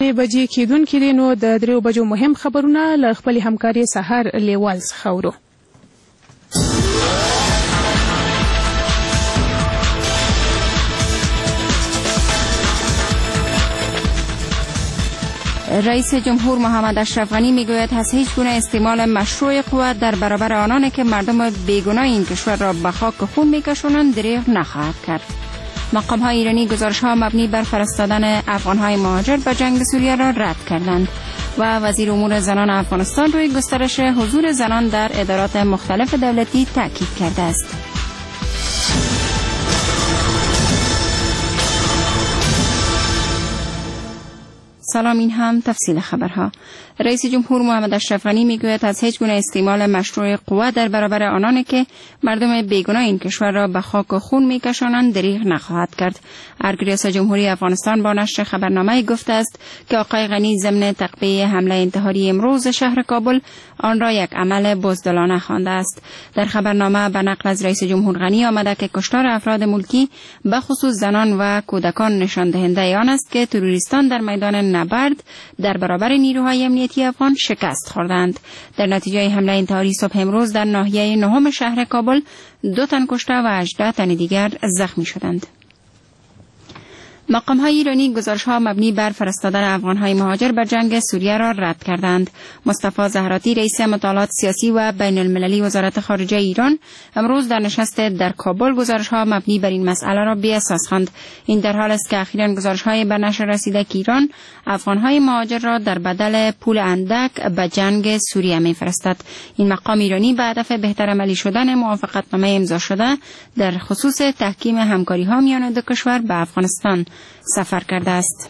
بجې کېدونکې دي. نو د 3 بجو مهم خبرونه له خپلې همکارې سهار لیوال څخه اورو. رئیس جمهور محمد اشرف غنی میگوید از هیچ گونه استعمال مشروع قوت در برابر آنانی که مردم بیگناه این کشور را به خاک خون میکشانند دریغ نخواهد کرد. مقام های ایرانی گزارش ها مبنی بر فرستادن افغان های مهاجر به جنگ سوریه را رد کردند و وزیر امور زنان افغانستان روی گسترش حضور زنان در ادارات مختلف دولتی تاکید کرده است. سلام، این هم تفصیل خبرها. رئیس جمهور محمد اشرف غنی میگوید از هیچ گونه استعمال مشروع قوت در برابر آنانی که مردم بیگناه این کشور را به خاک و خون میکشانند دریغ نخواهد کرد. ریاست جمهوری افغانستان با نشر خبرنامه گفته است که آقای غنی ضمن تقبیه حمله انتحاری امروز شهر کابل آن را یک عمل بزدلانه خوانده است. در خبرنامه به نقل از رئیس جمهور غنی آمده که کشتار افراد ملکی به خصوص زنان و کودکان نشان دهنده آن است که تروریستان در میدان نبرد در برابر نیروهای امنیتی افغان شکست خوردند. در نتیجه حمله انتحاری صبح امروز در ناحیه 9 شهر کابل 2 تن کشته و 18 تن دیگر زخمی شدند. مقام های ایرانی گزارش ها مبنی بر فرستادن افغان های مهاجر به جنگ سوریه را رد کردند. مصطفی زهراتی رئیس مطالعات سیاسی و بین المللی وزارت خارجه ایران امروز در نشست در کابل گزارش ها مبنی بر این مسئله را بی اساس خواند. این در حال است که اخیراً گزارش های به نشر رسیده که ایران افغان های مهاجر را در بدل پول اندک به جنگ سوریه میفرستد. این مقام ایرانی به هدف بهتر عملی شدن موافقتنامه امضا شده در خصوص تحکیم همکاری ها میان دو کشور به افغانستان سفر کرده است.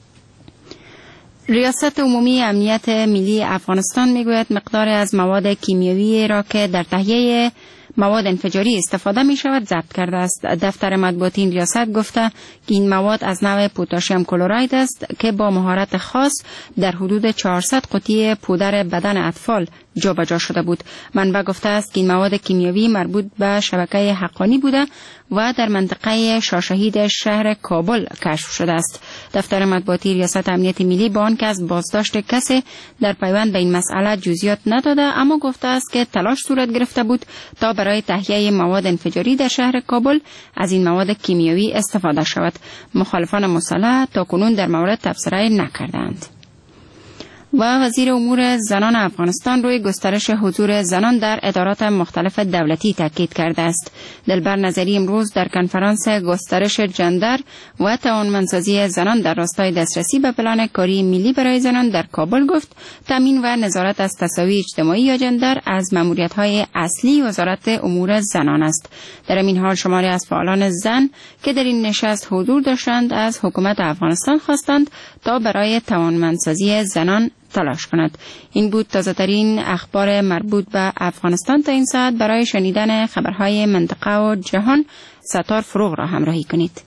ریاست عمومی امنیت ملی افغانستان میگوید مقدار از مواد کیمیایی را که در تهیه مواد انفجاری استفاده می شود ضبط کرده است. دفتر مطبوعاتی این ریاست گفته که این مواد از نوع پتاسیم کلراید است که با مهارت خاص در حدود 400 قطعه پودر بدن اطفال جابجا شده بود. منبع گفته است که این مواد کیمیایی مربوط به شبکه حقانی بوده و در منطقه شاهشهید شهر کابل کشف شده است. دفتر مطبوعاتی ریاست امنیت ملی با آنکه از بازداشت کسی در پیوند به این مسئله جزئیات نداده، اما گفته است که تلاش صورت گرفته بود تا برای تهیه مواد انفجاری در شهر کابل از این مواد کیمیایی استفاده شود. مخالفان مسلح تاکنون در مورد تبصره نکردند. و وزیر امور زنان افغانستان روی گسترش حضور زنان در ادارات مختلف دولتی تاکید کرده است. دلبر نظری امروز در کنفرانس گسترش جندر و توانمندسازی زنان در راستای دسترسی به پلان کاری ملی برای زنان در کابل گفت تامین و نظارت از تساوی اجتماعی یا جندر از ماموریت‌های اصلی وزارت امور زنان است. در این حال شماری از فعالان زن که در این نشست حضور داشتند از حکومت افغانستان خواستند تا برای توانمندسازی زنان تلاش کند. این بود تازه‌ترین اخبار مربوط به افغانستان. تا این ساعت برای شنیدن خبرهای منطقه و جهان ستار فروغ را همراهی کنید.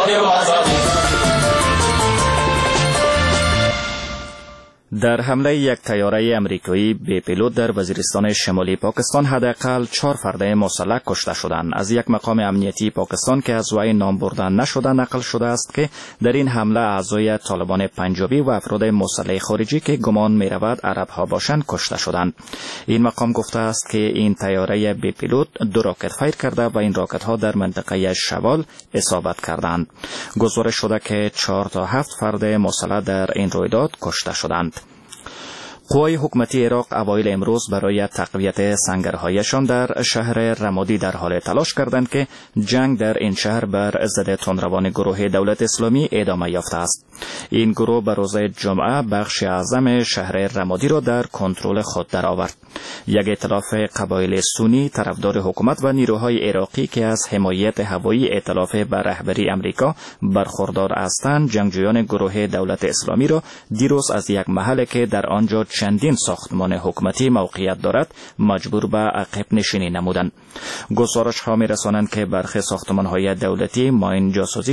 در حمله یک طیاره امریکایی بی پیلوت در وزیرستان شمالی پاکستان حداقل 4 فرد مسلح کشته شدند. از یک مقام امنیتی پاکستان که از وی نام برده نشده نقل شده است که در این حمله اعضای طالبان پنجابی و افراد مسلح خارجی که گمان می رود عرب ها باشند کشته شدند. این مقام گفته است که این طیاره بی پیلوت 2 راکت فایر کرده و این راکت ها در منطقه شوال اصابت کردند. گزارش شده که 4 تا 7 فرد مسلح در این رویداد کشته شدند. قوای حکومتی عراق اوایل امروز برای تقویت سنگرهایشان در شهر رمادی در حال تلاش کردند که جنگ در این شهر بر ضد تندروان گروه دولت اسلامی ادامه یافته است. این گروه به روز جمعه بخش اعظم شهر رمادی را در کنترل خود درآورد. یک ائتلاف قبایل سنی طرفدار حکومت و نیروهای عراقی که از حمایت هوایی ائتلاف به رهبری امریکا برخوردار هستند جنگجویان گروه دولت اسلامی را دیروز از یک محل که در آنجا چندین ساختمان حکومتی موقعیت دارد مجبور به عقب نشینی نمودند. گزارش ها می‌رسانند که برخی ساختمان‌های دولتی ماین جاسوسی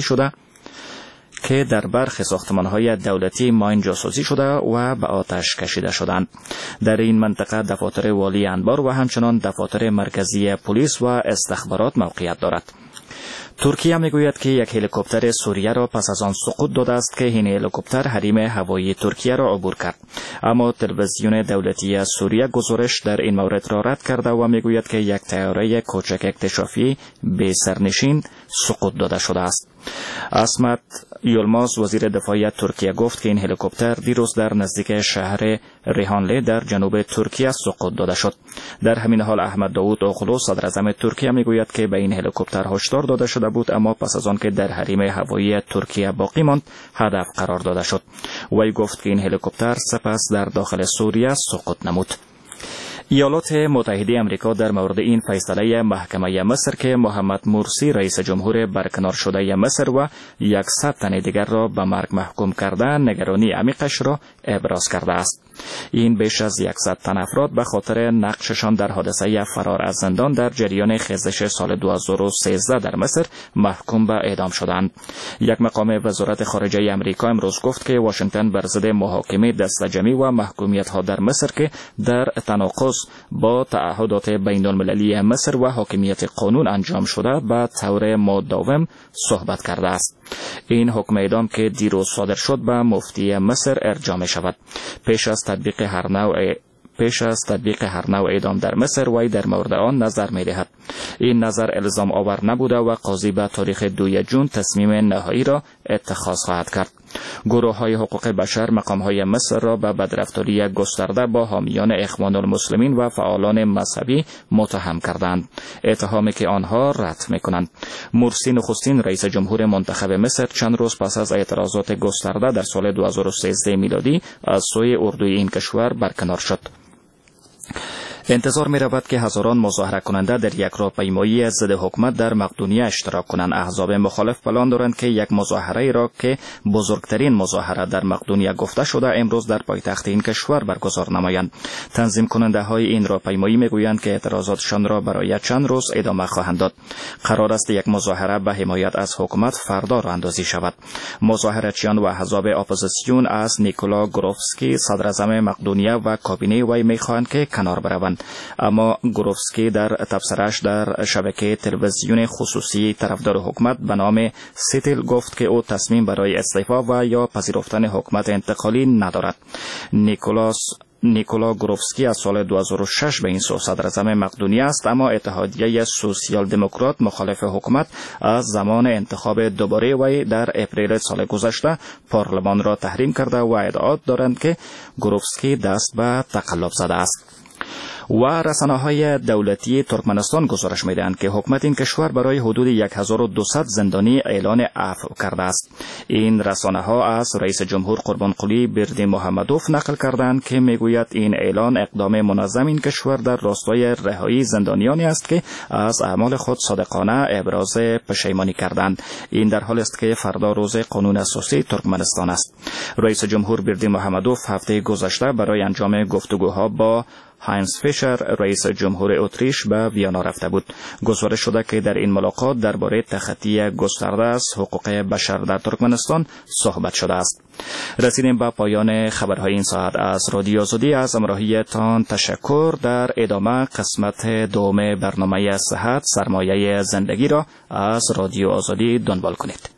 شده و به آتش کشیده شدند. در این منطقه دفاتر والی انبار و همچنان دفاتر مرکزی پلیس و استخبارات موقعیت دارد. ترکیه میگوید که یک هلیکوپتر سوریه را پس از آن سقوط داده است که این هلیکوپتر حریم هوایی ترکیه را عبور کرد. اما تلویزیون دولتی سوریه گزارش در این مورد را رد کرده و میگوید که یک طیاره کوچک اکتشافی به سرنشین سقوط داده شده است. اسمت یلماز وزیر دفاع ترکیه گفت که این هلیکوپتر دیروز در نزدیک شهر ریحانلی در جنوب ترکیه سقوط داده شد. در همین حال احمد داوود اوغلو صدر اعظم ترکیه میگوید که به این هلیکوپتر هشدار داده شده بود، اما پس از آن که در حریم هوایی ترکیه باقی ماند هدف قرار داده شد. وی گفت که این هلیکوپتر سپس در داخل سوریه سقوط نمود. ایالات متحده آمریکا در مورد این فیصله محکمه مصر که محمد مرسی رئیس جمهور برکنار شده مصر و 100 تن دیگر را به مرگ محکوم کرده نگرانی عمیقش را ابراز کرده است. این بیش از 100 تن افراد به خاطر نقششان در حادثه فرار از زندان در جریان خیزش سال 2013 در مصر محکوم به اعدام شدند. یک مقام وزارت خارجه آمریکا امروز گفت که واشنگتن بر ضد محاکمه دسته‌جمعی و محکومیت‌ها در مصر که در تناقض با تعهدات بین‌المللی مصر و حاکمیت قانون انجام شده به طور مداوم صحبت کرده است. این حکم اعدام که دیروز صادر شد به مفتی مصر ارجاع می شود. پیش از تطبیق هر نوع اعدام در مصر وی در مورد آن نظر می دهد. این نظر الزام آور نبوده و قاضی به تاریخ 2 جون تصمیم نهایی را اتخاذ خواهد کرد. گروه های حقوق بشر مقام های مصر را به بدرفتاری گسترده با حامیان اخوان المسلمین و فعالان مذهبی متهم کردند، اتهامی که آنها رد می کنند. مرسی نخستین رئیس جمهور منتخب مصر چند روز پس از اعتراضات گسترده در سال 2013 میلادی از سوی اردوی این کشور برکنار شد. انتظار می رود که هزاران مظاهره کننده در یک راهپیمایی ضد حکومت در مقدونیه اشتراک کنند. احزاب مخالف پلان دارند که یک مظاهره را که بزرگترین مظاهره در مقدونیه گفته شده امروز در پایتخت این کشور برگزار نمایند. تنظیم کننده های این راهپیمایی می گویند که اعتراضاتشان را برای چند روز ادامه خواهند داد. قرار است یک مظاهره به حمایت از حکومت فردا راه اندازی شود. مظاهرچیان و احزاب اپوزیسیون از نیکولا گروفسکی صدر اعظم مقدونیه و کابینه وی می خواهند که کنار بروند. اما گروفسکی در تبصره‌اش در شبکه تلویزیون خصوصی طرفدار حکومت به نام سیتیل گفت که او تصمیم برای استعفا و یا پذیرفتن حکومت انتقالی ندارد. نیکولا گروفسکی از سال 2006 به این سو صدر اعظم مقدونیه است، اما اتحادیه سوسیال دموکرات مخالف حکومت از زمان انتخاب دوباره وی در اپریل سال گذشته پارلمان را تحریم کرده و ادعا دارند که گروفسکی دست به تقلب زده است. و رسانه‌های دولتی ترکمنستان گزارش می‌دهند که حکومت این کشور برای حدود 1200 زندانی اعلان عفو کرده است. این رسانه‌ها از رئیس جمهور قربانقلی بردیمحمدوف نقل کردند که میگوید این اعلان اقدام منظم این کشور در راستای رهایی زندانیانی است که از اعمال خود صادقانه ابراز پشیمانی کردند. این در حالی است که فردا روز قانون اساسی ترکمنستان است. رئیس جمهور بردیمحمدوف هفته گذشته برای انجام گفتگوها با هاینز فیشر رئیس جمهور اتریش به ویانا رفته بود. گزارش شده که در این ملاقات درباره تخطی گسترده از حقوق بشر در ترکمنستان صحبت شده است. رسیدیم به پایان خبرهای این ساعت از رادیو آزادی. از همراهیتان تشکر. در ادامه قسمت دوم برنامه صحت سرمایه زندگی را از رادیو آزادی دنبال کنید.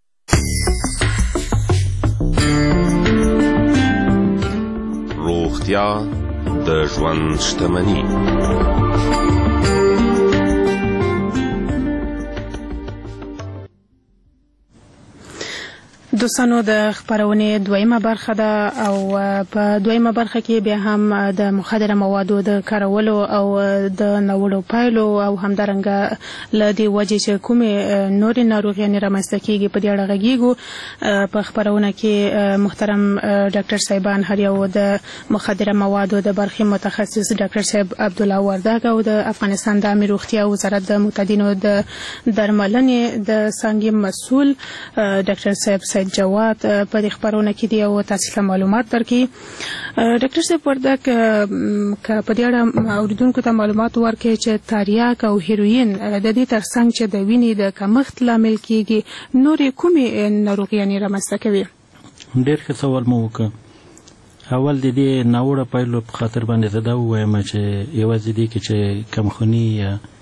روغتیا د ژوند شتمني. دوستانو د خبرونه دویمه برخه ده او په دویمه برخه کې بیا هم د مخدره موادو د کارولو او د نوړو پایلو او همدارنګه له دې وجې چې کومې نورې ناروغیانې رامنځته کېږي په دې اړه غږیږو. په خبرونه کې محترم ډاکټر صاحبان هر یو د مخدره موادو د برخې متخصص ډاکټر صاحب عبدالله وردګ او د افغانستان د عامه روغتیا وزارت د متدینو د درملنې د څانګې مسؤل ډاکټر صاحب جواد په دې خبرونه کې دی او تاسو ته معلومات درکړي. ډاکټر صاحب وردګ که په دې اړه اوریدونکو ته معلومات ورکړي چې تریاک او هیروین د دې ترڅنګ چې د وینې د کمښت لامل کېږي نورې کومې ناروغیانې رامنځته کوي؟ ډېر ښه سوال مو وکړ. اول د دې ناوړه پایلو په خاطر باندې زه دا ووایم چې یوازې دې کې چې کمخوني یا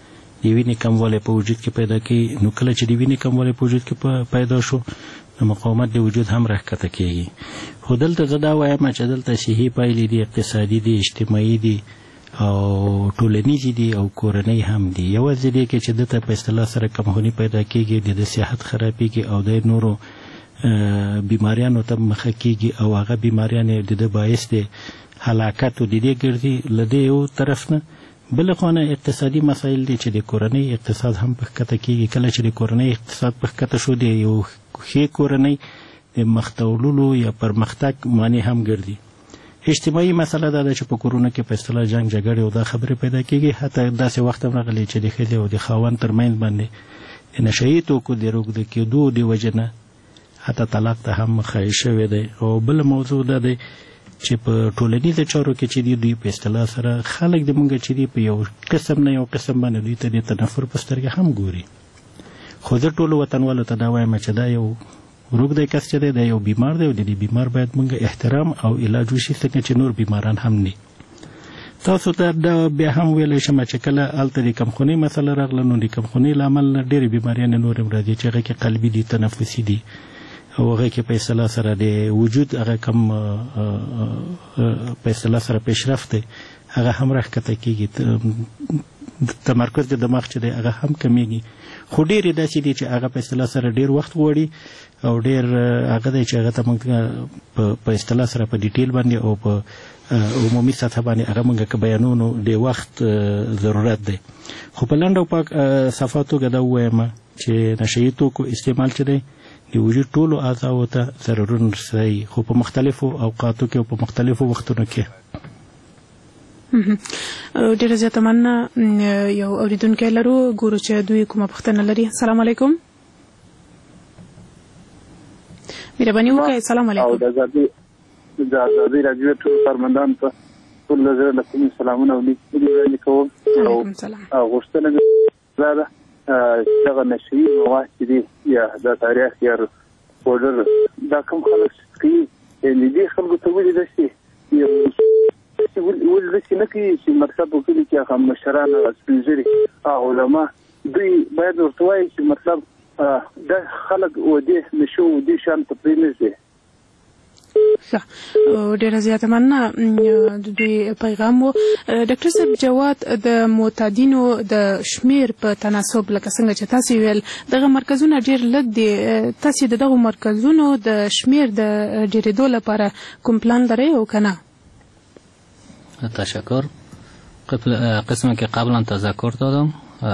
د وینې کموالی په وجود کې پیدا کوي. نو کله چې د وینې کموالی په وجود کې پیدا شو نو مقاومت د وجود هم راښکته کېږي. خو دلته زه دا وایم چې دلته صحي پایلې دي، اقتصادي دي، اجتماعي دي او ټولنیزې دي او کورنۍ هم دي. یوازې دی کې چې دلته په اصطلاح سره کمخوني پیدا کېږي، د صحت خرابېږي او د نورو بیماریانو ته مخه کېږي او هغه بیماریان د باعث د هلاکتو د دې ګرځي له دې یو طرف نه. بل خونه اقتصادي مسایل دي چې د کورنۍ اقتصاد هم په ښکته کېږي. کله چې د کورنۍ اقتصاد په ښکته شو د یو ښې کورنۍ د مختوللو یا پرمختګ معنی هم ګرځي. اجتماعي مسله دا ده چې په کورونو کې په اصطلاح جنګ جګړې او دا خبرې پیدا کېږي. حتی داسې وخت هم راغلی چې د ښځې او د خاوند ترمنځ باندې د نشهیي توکو د روږده کېدو د وجې نه حتی طلاق ته هم مخه شوی دی. او بل موضوع دا دی چې په ټولنیزو چارو کې چې دوی په اصطلاح سره خلک د مونږ چې دی په یو قسم نه یو قسم باندې دوی ته د تنفر په سترګه هم ګوري. خو زه ټولو وطنوالو ته دا وایم چې دا یو روږدی کس چې دی دا یو بیمار دی او د دې بیمار باید مونږ احترام او علاج وشي څنګه چې نور بیماران هم نه. تاسو ته دا بیا هم ویلی شم چې کله هلته د کمخونۍ مسله راغله نو د کمخونۍ له امله ډېرې بیماریانې نور هم راځي چې هغه کې قلبي دي، تنفسي دي او هغه کې په اصطلاح سره د وجود هغه کم په اصطلاح سره پیشرفت دی هغه هم راښکته کېږي. تمرکز د دماغ چې دی هغه هم کمیږي. خو ډېرې داسې دي چې هغه په اصطلاح سره ډېر وخت غواړي او ډېر هغه دی چې هغه ته موږ په اصطلاح سره په ډیټیل باندې او په عمومي سطح باندې هغه موږ که بیانونو د وخت ضرورت دی. خو په لنډ او پاک صفا توګه دا ووایم چې نشهیي توکو استعمال چې دی د وجود ټولو اعضاو ته ضررونه رسوي، خو په مختلفو اوقاتو کې او په مختلفو وختونو کې. ډېره زیاته مننه. یو اورېدونکی لرو، ګورو چې دوی کومه پوښتنه لري. السلام علیکم. مهرباني وکړئ. السلام علیکم. د ازادۍ راډیو ټول کارمندانو ته ټول زه له کومې سلامونه وړاندې کوم. غوښتنه مې دا ده چې دغه نشهیي مواد چې دي یا د تاریخ یا پوډر دا کوم خلک کوي یعنې دې خلکو ته ولې داسې ولې داسې نه کوي چې مطلب په کلي کې هغه مشران سپین ږیري علما دوی باید ورته وایي چې مطلب دا خلک و دې نشو و دې شیانو ته پرېنږدي. ډېره زیاته مننه. د دوی پیغام و. ډاکټر صاحب جواد، د معتادینو د شمیر په تناسب لکه څنګه چې تاسو ویل دغه مرکزونه ډېر لږ دي، تاسو د دغو مرکزونو د شمیر د ډېرېدو لپاره کوم پلان لرئ او که نه؟ تشکر. قسمی که قبلا تذکر دادم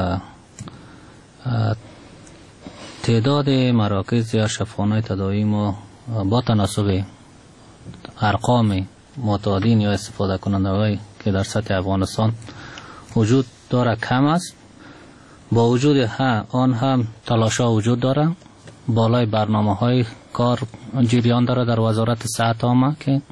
تعداد مراکز یا شفاخانه‌های تداوی ما با تناسب ارقام معتادین یا استفاده کننده‌هایی که در سطح افغانستان وجود داره کم است. با وجود آن هم تلاش‌ها وجود داره. بالای برنامه‌های کار جریان داره در وزارت صحت عامه که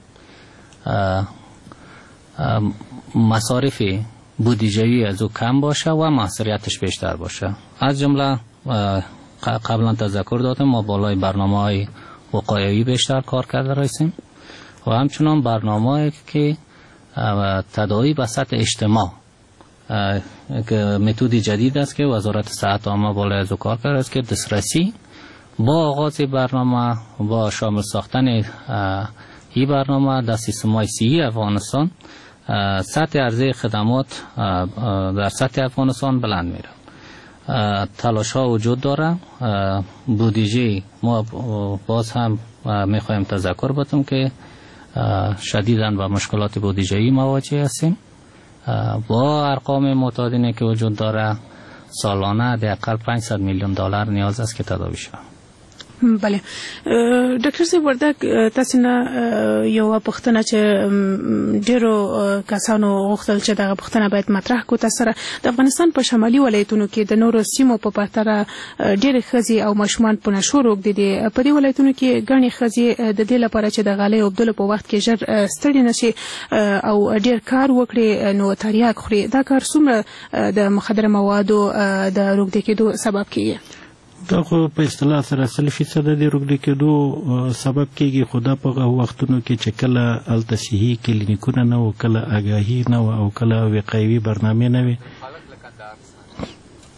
مصارف بودجه‌ای از او کم باشه و موثریتش بیشتر باشه. از جمله قبلا تذکر دادم ما بالای برنامه‌های وقایوی بیشتر کار کرده رایسیم و همچنان برنامه‌ای که تداوی به سطح اجتماع که متد جدید است که وزارت صحت عامه بالای از او کار کرده است که دسترسی با آغاز برنامه با شامل ساختن این برنامه در سیستم‌های صحی افغانستان سطح عرضه خدمات در سطح افغانستان بلند میره. تلاش ها وجود داره. بودجه ما باز هم میخوایم تذکر بدم که شدیداً با مشکلات بودجه‌ای مواجه هستیم. با ارقام معتادینی که وجود داره سالانه حداقل 500 میلیون دلار نیاز است که تداوی شود. بله ډاکټر صاحب وردک تاسو نه یو پوښتنه چې ډیرو کسانو غوښتل چې دغه پوښتنه باید مطرح کو. تاسو د افغانستان په شمالي ولایتونو کې د نورو سیمو په پرتله ډېرې ښځې او ماشومان په نشو روږدي دي. په دې ولایتونو کې ګڼې ښځې د دې لپاره چې د غالۍ اوبدلو په وخت کې ژر ستړي نشي او ډېر کار وکړي نو تریاک خوري. دا کار څومره د مخدره موادو د روږدي کېدو سبب کیږي؟ دا خو په اصطلاح سره 100% د روږدي کېدو سبب کېږي. خو دا په هغه وختونو کې چې کله هلته صحي کلینیکونه نه وو، کله آګاهي نه وه او کله وقایوي برنامې نه وې،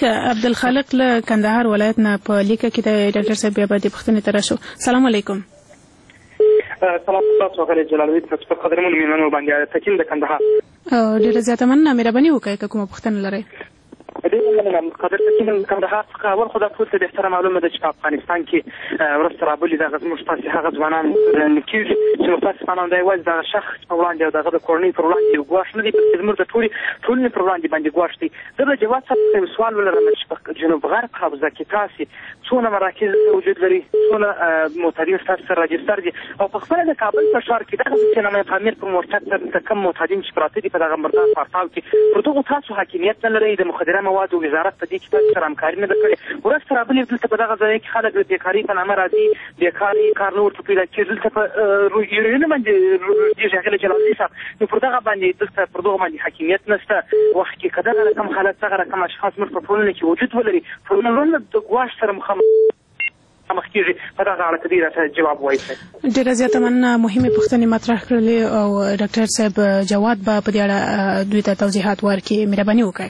عبدالخالق له کندهار ولایت نه په لیکه کې د ډاکټر صاحب بیا باندې پوښتنه تراشو. سلام علیکم. سلام تاسو غالي جلالوی تاسو په قدرمن میمنو باندې تکین د کندهار. ډیره زیاته مننه، مهرباني وکړئ کومه پوښتنه لرئ. قدر تکین کندهار څخه اول خو دا ټول ته بهتره معلومه ده چې په افغانستان کې ورسته رابلي دغه زموږ تاسې هغه ځوانان کېږي چې متاسفانه د یوازې دغه شخص په وړاندې او دغه د کورنۍ پر وړاندې یو ګواښ نه دی، بلکې زموږ د ټولنې پر وړاندې باندې ګواښ دی. زه د جواد صاحب څخه یو سوال ولرم چې په جنوب غرب حوزه کې تاسې څونه مراکز وجود لري، څونه معتادین ستاسو سره راجستر دي، او په خپله د کابل په ښار کې دغه سینما تعمیر پر مرتد سره کم معتادین چې پراته دي په دغه مردان پارتاو کې پر دغو تاسو حاکمیت نه لرئ، د مخدره موادو وزارت په دې کې تاسو سره همکاري نه ده کړې. ورسته رابلې دلته په دغه ځای کې خلک د بیکارۍ په نامه راځي، بیکاري کار نه ورته پیدا کېږي، دلته په یورینه باندې روږدېږي هغې له جلالدین صاحب. نو پر دغه باندې دلته پر دغو باندې حاکمیت نشته. وخت کې که دغه رقم حالت دغه رقم اشخاص موږ په ټولنه کې وجود ولري، ټولنه د ګواښ سره مخامخ کېږي. په دغه اړه که دې راته جواب وایي. ډېره زیاته مننه، مهمې پوښتنې مطرح کړلې او ډاکټر صاحب جواد به په دې اړه دوی ته توضیحات ورکړي. مهرباني وکړئ.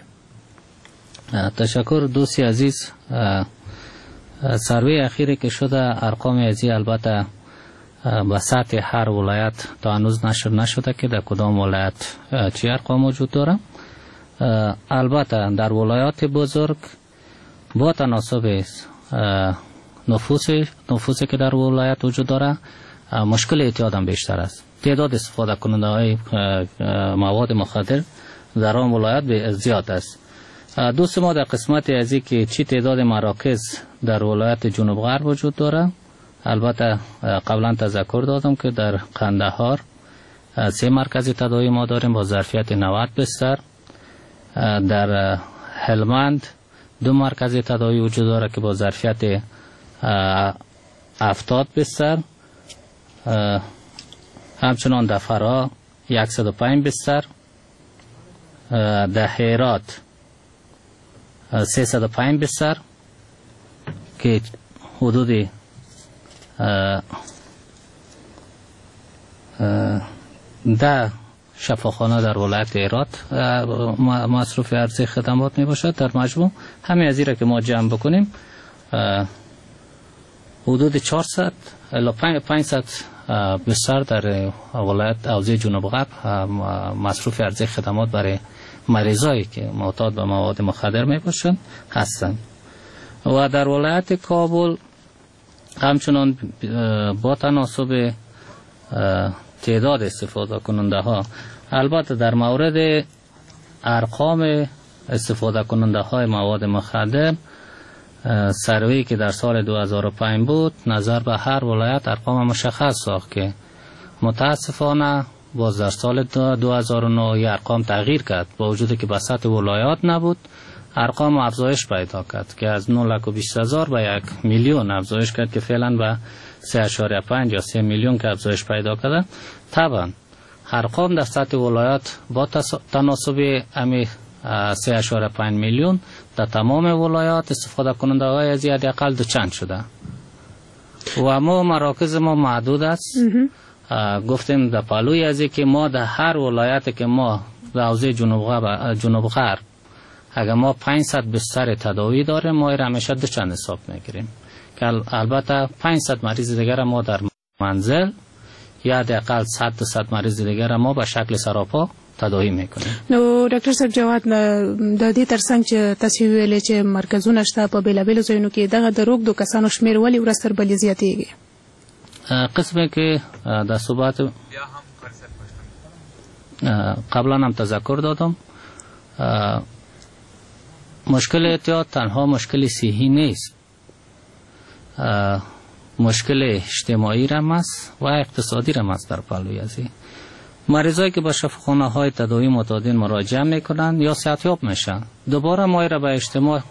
تشکر دوستی عزیز. سروی اخیری که شده ارقام ازی البته به سطح هر ولایت تا هنوز نشر نشده که در کدام ولایت چی ارقام وجود داره. البته در ولایات بزرگ با تناسب نفوسی که در ولایت وجود داره مشکل اعتیاد هم بیشتر است. تعداد استفاده کننده های مواد مخدر در آن ولایت زیاد است. دوست ما در قسمت ازی که چی تعداد مراکز در ولایت جنوب غرب وجود داره، البته قبلا تذکر دادم که در قندهار 3 مرکز تداوی ما داریم با ظرفیت 90 بستر. در هلمند 2 مرکز تداوی وجود داره که با ظرفیت 70 بستر. همچنان در فرا 105 بستر. در هرات 305 بستر که حدود 10 شفاخانه در ولایت هرات مصروف عرضه خدمات می باشد. در مجموع همه از را که ما جمع بکنیم حدود 400 الی 500 بستر در ولایت حوزه جنوب غرب مصروف عرضه خدمات برای مریضایی که معتاد به مواد مخدر می باشند هستند. و در ولایت کابل همچنان با تناسب تعداد استفاده کننده ها، البته در مورد ارقام استفاده کننده های مواد مخدر سروی که در سال 2005 بود نظر به هر ولایت ارقام مشخص ساخت که متاسفانه باز در سال 2009 ارقام تغییر کرد، با وجودی که به سطح ولایات نبود ارقام افزایش پیدا کرد که از 9,20,000 به 1,000,000 افزایش کرد که فعلا به 3.5 یا 3 میلیون که افزایش پیدا کرده. طبعا ارقام در سطح ولایات با تناسب امی 3.5 میلیون در تمام ولایات استفاده کننده های از حداقل دو چند شده و ما مراکز ما محدود است. گفتیم در پالوی ازی که ما در هر ولایت که ما در حوزه جنوب غرب اگر ما 500 بستر تداوی داریم ما را همیشه دو چند حساب میگیریم که البته 500 مریض دیگر ما در منزل یا حداقل 100 مریض دیگر ما به شکل سراپا تداوی میکنیم. نو ډاکټر صاحب جواد د دې ترڅنګ چې تاسو ویلې چې مرکزونه شته په بیلابیلو ځایونو کې دغه د روغ د کسانو شمیر ولې ورځ تر بلې زیاتېږي؟ قسمه که در صحبت قبلا هم تذکر دادم مشکل اعتیاد تنها مشکل صحی نیست، مشکل اجتماعی هم است و اقتصادی هم است. در پهلوی ازی مریضایی که به شفاخانه های تداوی معتادین مراجعه میکنن یا صحتیاب میشن دوباره ما را به اجتماع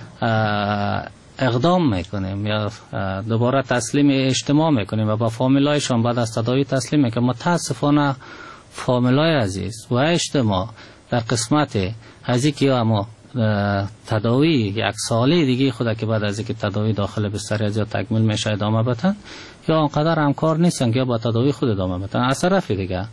اقدام میکنیم یا دوباره تسلیم اجتماع میکنیم و با فامیلایشان بعد از تداوی تسلیم میکنیم. متاسفانه فامیلای عزیز و اجتماع در قسمت از اینکه اما تداوی 1 ساله دیگه خود که بعد از اینکه تداوی داخل بستر از یا تکمیل میشه ادامه بدن یا آنقدر همکار نیستن که با تداوی خود ادامه بدن. از طرف دیگه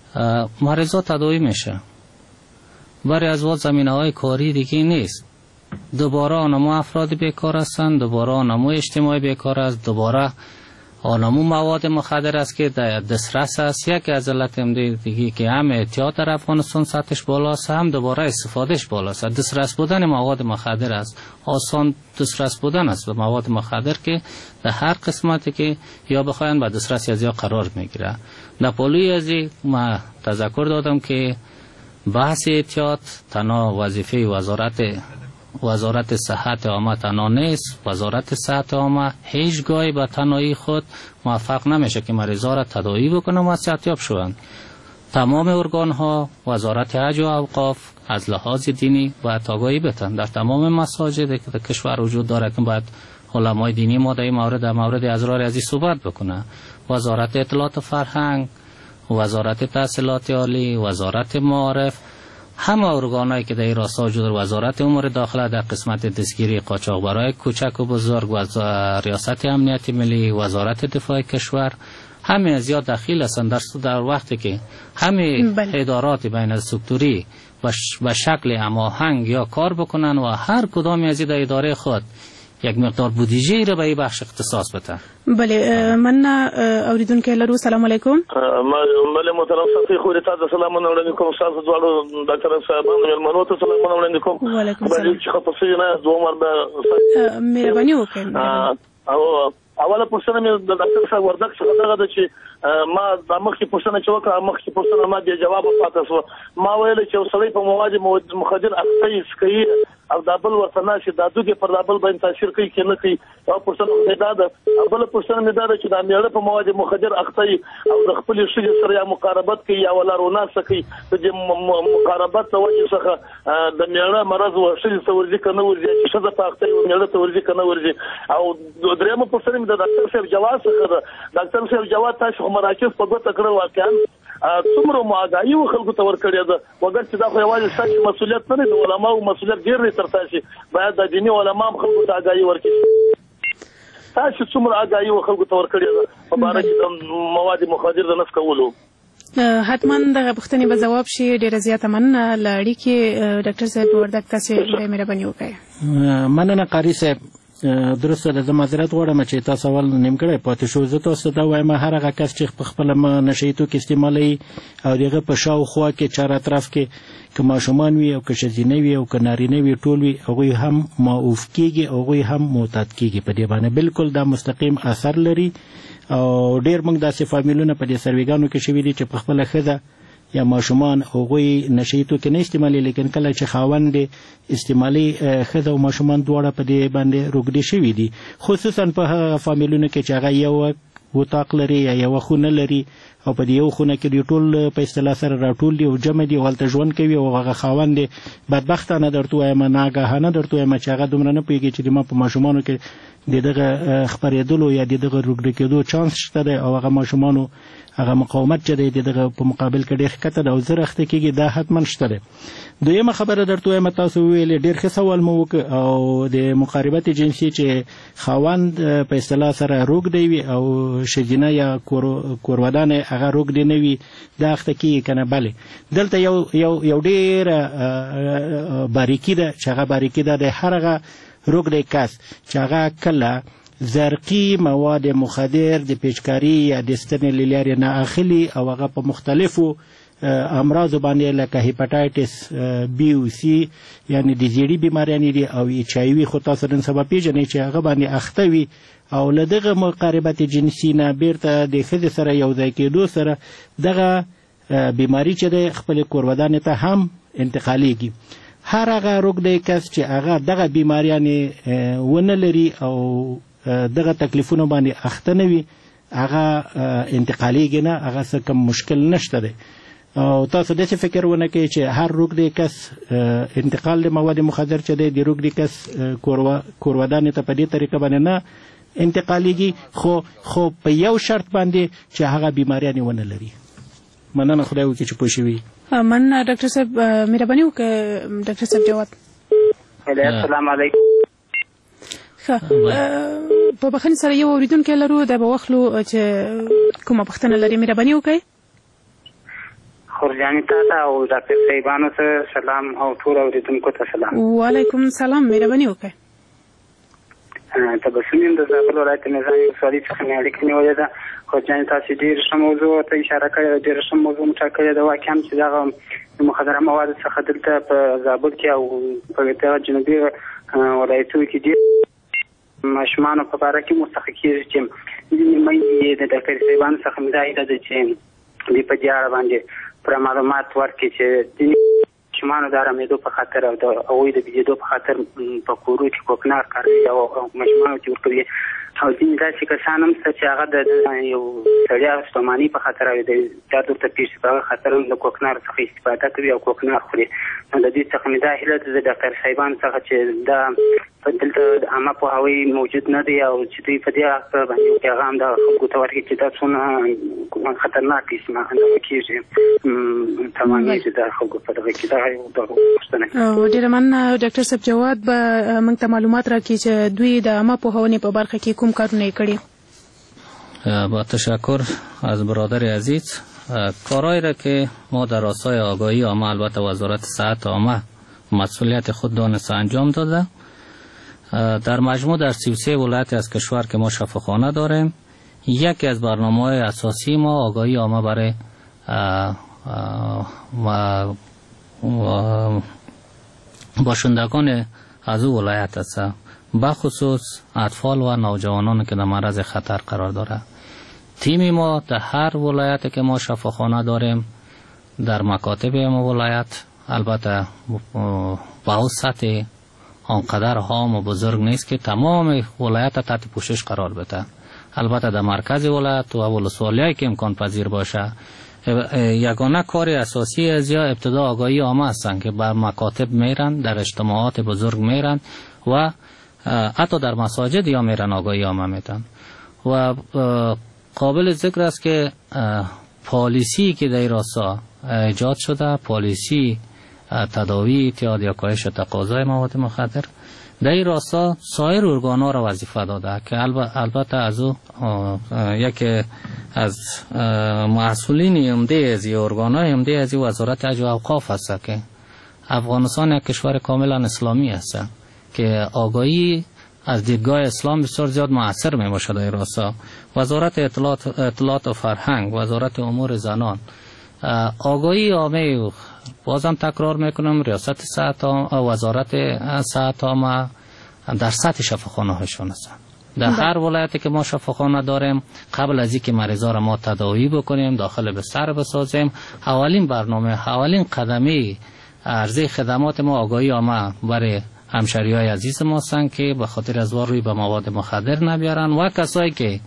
مریضا تداوی میشه برای از وقت زمینه های کاری دیگه نیست دوباره آنمو افراد بیکار هستند، دوباره آنمو اجتماعی بیکار است، دوباره آنمو مواد مخدر است که در دسترس است. یک از علت دیگه که هم اعتیاد در افغانستان سطحش بالاست، هم دوباره استفادهش بالاست. دسترس بودن مواد مخدر است، آسان دسترس بودن است به مواد مخدر که در هر قسمتی که یا بخواین به دسترس از یا قرار میگیره. در پالوی ازی ما تذکر دادم که بحث اعتیاد تنها وظیفه وزارت صحت عامه تنها نیست. وزارت صحت عامه هیچگاهی به تنهایی خود موفق نمیشه که مریضا را تداوی بکنه و صحتیاب شوند. تمام ارگان ها، وزارت حج و اوقاف از لحاظ دینی باید آگاهی بتن. در تمام مساجد که در کشور وجود داره که باید علمای دینی ما در مورد اسرار ازی صحبت بکنه. وزارت اطلاعات و فرهنگ، وزارت تحصیلات عالی، وزارت معارف، همه ارگانایی که در این راستا وجود داره، وزارت امور داخله در قسمت دستگیری قاچاقبرای کوچک و بزرگ، ریاست امنیت ملی، وزارت دفاع کشور، همه از یا دخیل هستند در وقتی که همه ادارات بین السکتوری به شکل هماهنگ یا کار بکنن و هر کدامی از این اداره خود یک مقدار بودجه را به این بخش اختصاص بده. بله، من اوریدونکو لرو. سلام علیکم. بله محترم صاحب، خو دې تاسو سلام وړاندې کوم. تاسو ډاکټر ډاکټر صاحبانو مېلمنو ته سلام وړاندې کوم. وعلیکم السلام. چې خپل نه دوه مرده مهرباني وکړئ. او اوله پوښتنه مې د ډاکټر صاحب وردګ څخه دغه ده چې ما د مخکې پوښتنه چې وکړه، مخکې پوښتنه ما بیا جواب پاتې شو. ما ویل چې یو سړی په مواد مخدر اخته سکي او د بل ورته ناشي د دوی پر د بل باندې تاثیر کوي کې نه کوي. او پوښتنه مې دا ده، بل پوښتنه مې دا ده چې د میړه په مواد مخدر اخته او د خپل شخصي سره یا مقاربت کوي یا ولارونه سکي د مقاربت ته وجه څخه د میړه مرز او شخصي ورزي کنه ورزي چې شذ په اخته او میړه ته ورزي کنه ورزي. او درېمه پوښتنه مې د ډاکټر صاحب جواز څخه ده. ډاکټر صاحب جواز تاسو مراکز په ګوته کړو واقعا څومره ماګایي خلکو ته ورکړی ده، وګر چې دا خو یوازې ستاسو مسؤلیت نه دی، د علماو مسؤلیت ډېر دی تر تاسو. باید د دیني علما خلکو ته آګاهي ورکړي. تاسو څومره آګاهي خلکو ته ورکړی ده په اړه کې د مواد مخدر د نس کولو؟ حتما دغه پوښتنې به جواب شي. ډېره زیاته مننه. له اړیکې ډاکټر صاحب وردګ تاسو ډېره مهرباني وکړئ. مننه قاری صاحب. درسته ده، زه معذرت غواړم چې تاسو اول نیمګړی پاتې شو. زه تاسو ته وایم هر هغه کس چې په خپله نشه یي توکي استعمالوي او د هغه په شاوخوا کې چار اطراف کې که ماشومان وي او که ښځینه وي او که نارینه وي ټول وي، هغوی هم معوف کېږي او هغوی هم معتاد کېږي. په دې باندې بالکل دا مستقیم اثر لري. او ډېر موږ داسې فامیلونه په دې سرویګانو کې شوي دي چې په خپله ښځه یا ماشومان هغوی نشه یي توکي نه استعمالي، لیکن کله چې خاوند استعمالي ښځه او ماشومان دواړه په دې باندې روږدي شوي دي، خصوصا په هغه فامیلونو کې چې هغه یو اتاق لري یا یو خونه لري او په دې یو خونه کې دوی ټول په اصطلاح سره راټول دي او جمع دي او هلته ژوند کوي. او هغه خاوند بدبختانه درته وایم، ناګهانه درته وایم چې هغه دومره نه پوهېږي چې ما په ماشومانو کې د دغه خپرېدلو یا د دغه روږدي کېدو چانس شته دی او هغه ماشومانو هغه مقاومت چې دی دغه په مقابل کې ډېر ښکته ده او زر اخته کېږي، دا حتما شته دی. دویمه خبره درته وایم، تاسو وویلې ډېر ښه سوال مو وکړ او د مقاربت جنسي چې خاوند په اصطلاح سره روږدی وي او ښځینه یا کورودانه هغه روږدې نه وي، دا اخته کېږي که نه؟ بلې. دلته یو ډېره باریکي ده چې هغه باریکي ده د هر هغه روږدی کس چې هغه کله زرقي مواد مخدر د پیچکاري یا د ستنې له لارې نه اخلي او هغه په مختلفو امراضو باندې لکه هیپاټایټس بی او سی یعنی د زیړي بیماریانې دي او ایچ آی وي، خو تاسو نن سبا پیژنئ چې هغه باندې اخته وي او له دغه مقاربت جنسي نه بیرته د ښځې سره یو ځای کېدو سره دغه بیماري چې دی خپلې کورودانې ته هم انتقالیږي. هر هغه روږدی کس چې هغه دغه بیماریانې ونه لري او دغه تکلیفونه باندې اخته نه وي، هغه انتقالیږي نه، هغه څه کم مشکل نشته دی. او تاسو داسې فکر ونه کوئ چې هر روږدی کس انتقال د مواد مخدر چې دی د روږدي کس کورودانې ته په دې طریقه باندې نه انتقالیږي، خو په یو شرط باندې چې هغه بیماریانې ونه لري. مننه، خدای وکړي چې پوه شوي. مننه ډاکټر صاحب، مهرباني وکړئ ډاکټر صاحب جواب. السلام علیکم. په بخښنې سره یو اورېدونکی لرو، دا به واخلو چې کومه پوښتنه لري. مهرباني وکړئ. خو خورجاني ته او ډاکټر صاحبانو ته سلام او ټول اوریدونکو ته سلام. وعلیکم سلام، مهرباني وکړئ. تبسم د زابل ولایت نظامي ولسوالۍ څخه مې اړیکه نیولې ده. خورجاني تاسې ډېر ښه موضوع ته اشاره کړې ده، ډېره ښه موضوع مطرح کړې ده. واقعا چې دغه مخدره موادو څخه دلته په زابل کې او په دغه جنوبي ولایتونو کې ډېر ماشومانو په باره کې مستحق کېږي چې ځینې میندې د ډاکټر صاحبانو څخه مې دا هیله ده چې دوی په دې اړه باندې پوره معلومات ورکړي چې ځینې ماشومانو د ارامېدو په خاطر او د هغوی د بېدېدو په خاطر په کورو کې کوکنار کاروي او ماشومانو کې ورکوي، او ځینې داسې کسان هم شته چې هغه د یو سړي ستوماني په خاطر او د درد ورته پېښ شي په هغه خاطر هم د کوکنار څخه استفاده کوي او کوکنار خوري. نو د دې څخه مې دا هیله ده د ډاکټر صاحبانو څخه چې دا دلته عامه پوهاوی موجود نه دی او چې دوی په دې اړه باندې یو پیغام د خلکو ته ورکړي چې دا څومره خطرناک اسمه کېږي تمامېږي د خلکو په دغه کې. دا یو پوښتنه. ډېره مننه ډاکټر صاحب. جواد به موږ ته معلومات راکړي چې دوی د عامه پوهاونې په برخه کې کوم کارونه یې کړي. با تشکر از برادر عزیز. کارهایی را که ما در راستای آگاهی عامه البته وزارت صحت عامه مسئولیت خود دانسته انجام داده. در مجموع در 33 ولایت از کشور که ما شفاخانه داریم، یکی از برنامه‌های اساسی ما آگاهی عامه برای باشندگان از او ولایت است، بخصوص اطفال و نوجوانان که در معرض خطر قرار داره. تیم ما در هر ولایت که ما شفاخانه داریم در مکاتب ما ولایت، البته با سطح آنقدر هام و بزرگ نیست که تمام ولایت تحت پوشش قرار بده. البته در مرکز ولایت و ولسوالیایی که امکان پذیر باشه، یگانه کار اساسی از یا ابتدا آگاهی عامه هستند که بر مکاتب میرن، در اجتماعات بزرگ میرن و حتی در مساجد یا میرن آگاهی عامه میدن. و قابل ذکر است که پالیسی که در راستا ایجاد شده، پالیسی تداوی اعتیاد یا کاهش تقاضای مواد مخدر، در این راستا سایر ارگان‌ها را وظیفه داده که البته از او یکی از مسئولین عمده از این ارگان‌های عمده از این وزارت حج و اوقاف است که افغانستان یک کشور کاملا اسلامی است که آگاهی از دیدگاه اسلام بسیار زیاد مؤثر می باشد. در این راستا وزارت اطلاعات و فرهنگ، وزارت امور زنان، آگاهی عامه، بازم تکرار میکنم، ریاست صحت عامه، وزارت صحت عامه در سطح شفاخانه هاشون هستند. در هر ولایتی که ما شفاخانه داریم، قبل از اینکه مریضا را ما تداوی بکنیم، داخل بستر بسازیم، اولین برنامه، اولین قدمی عرضه خدمات ما آگاهی عامه برای همشهریای عزیز ما هستند که به خاطر از روی به مواد مخدر نبیارن و کسایی که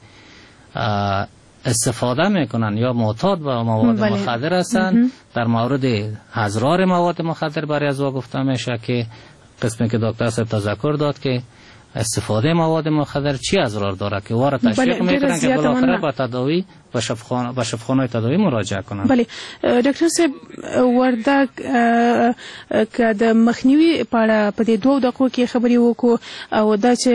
استفاده میکنن یا معتاد به مواد مخدر هستند. در مورد اضرار مواد مخدر برای از گفته میشه که قسمی که دکتر صاحب تذکر داد که استفاده مواد مخدر چی اضرار داره که وارد تشویق میکنن که بالاخره به تداوی به شفاخانه تداوی مراجعه کنن. بله ډاکټر صاحب، وردک که د مخنیوي په اړه په دې 2 دقیقو کې خبرې وکړو او دا چې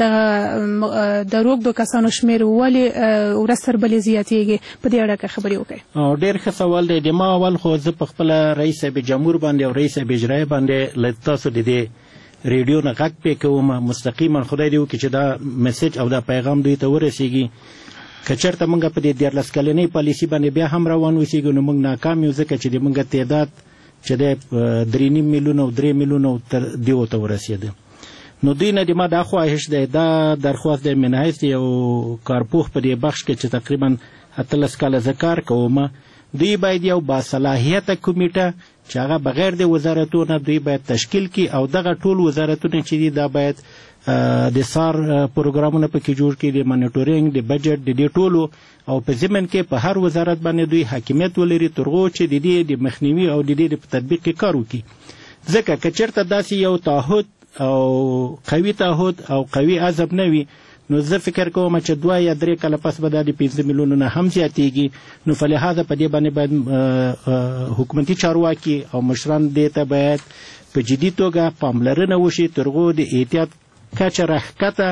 د روږدو کسانو شمېر ولې ورځ تر بلې زیاتېږي، په دې اړه خبرې وکړئ. ډېر ښه سوال دی. د ما اول خو زه په خپله رئیس صاحب جمهور باندې او رئیس صاحب اجرایه باندې له تاسو د دې ریډیو نه غږ پې کوم مستقیما. خدای دې وکړي چې دا میسج او دا پیغام دوی ته ورسیږي. که چېرته موږ په دې 14 کلنۍ پالیسي باندې بیا هم روان اوسېږو نو موږ ناکام یو، ځکه چې د موږ تعداد چې دی 3.5 میلیونه او 3 میلیونه تر دیو ته ورسېده. نو دوی نه د ما دا خواهش دی، دا درخواست دی من حیث یو کارپوه په دې بخش کې چې تقریبا 18 کاله زه کار کوم، دوی باید یو باصلاحیته کمیټه چې هغه بغیر د وزارتونو دوی باید تشکیل کړي او دغه ټول وزارتونه چې دي دا باید د سار پروګرامونه پکې جوړ کړي، د مانیټورینګ، د بجټ، د دې ټولو او په ضمن کې په هر وزارت باندې دوی حاکمیت ولري تر څو چې د دې د مخنیوي او د دې د تطبیق کې کار وکړي. ځکه که چېرته داسې یو تعهد او قوي تعهد او قوي عزم نه وي نو زه فکر کوم چې 2 یا 3 کاله پس به دا د 15 میلیونو نه هم زیاتېږي. نو فلهذا په دې باید حکومتي چارواکي او مشران دې ته باید په جدي توګه پاملرنه وشي تر څو د احتیاط کچه راښکته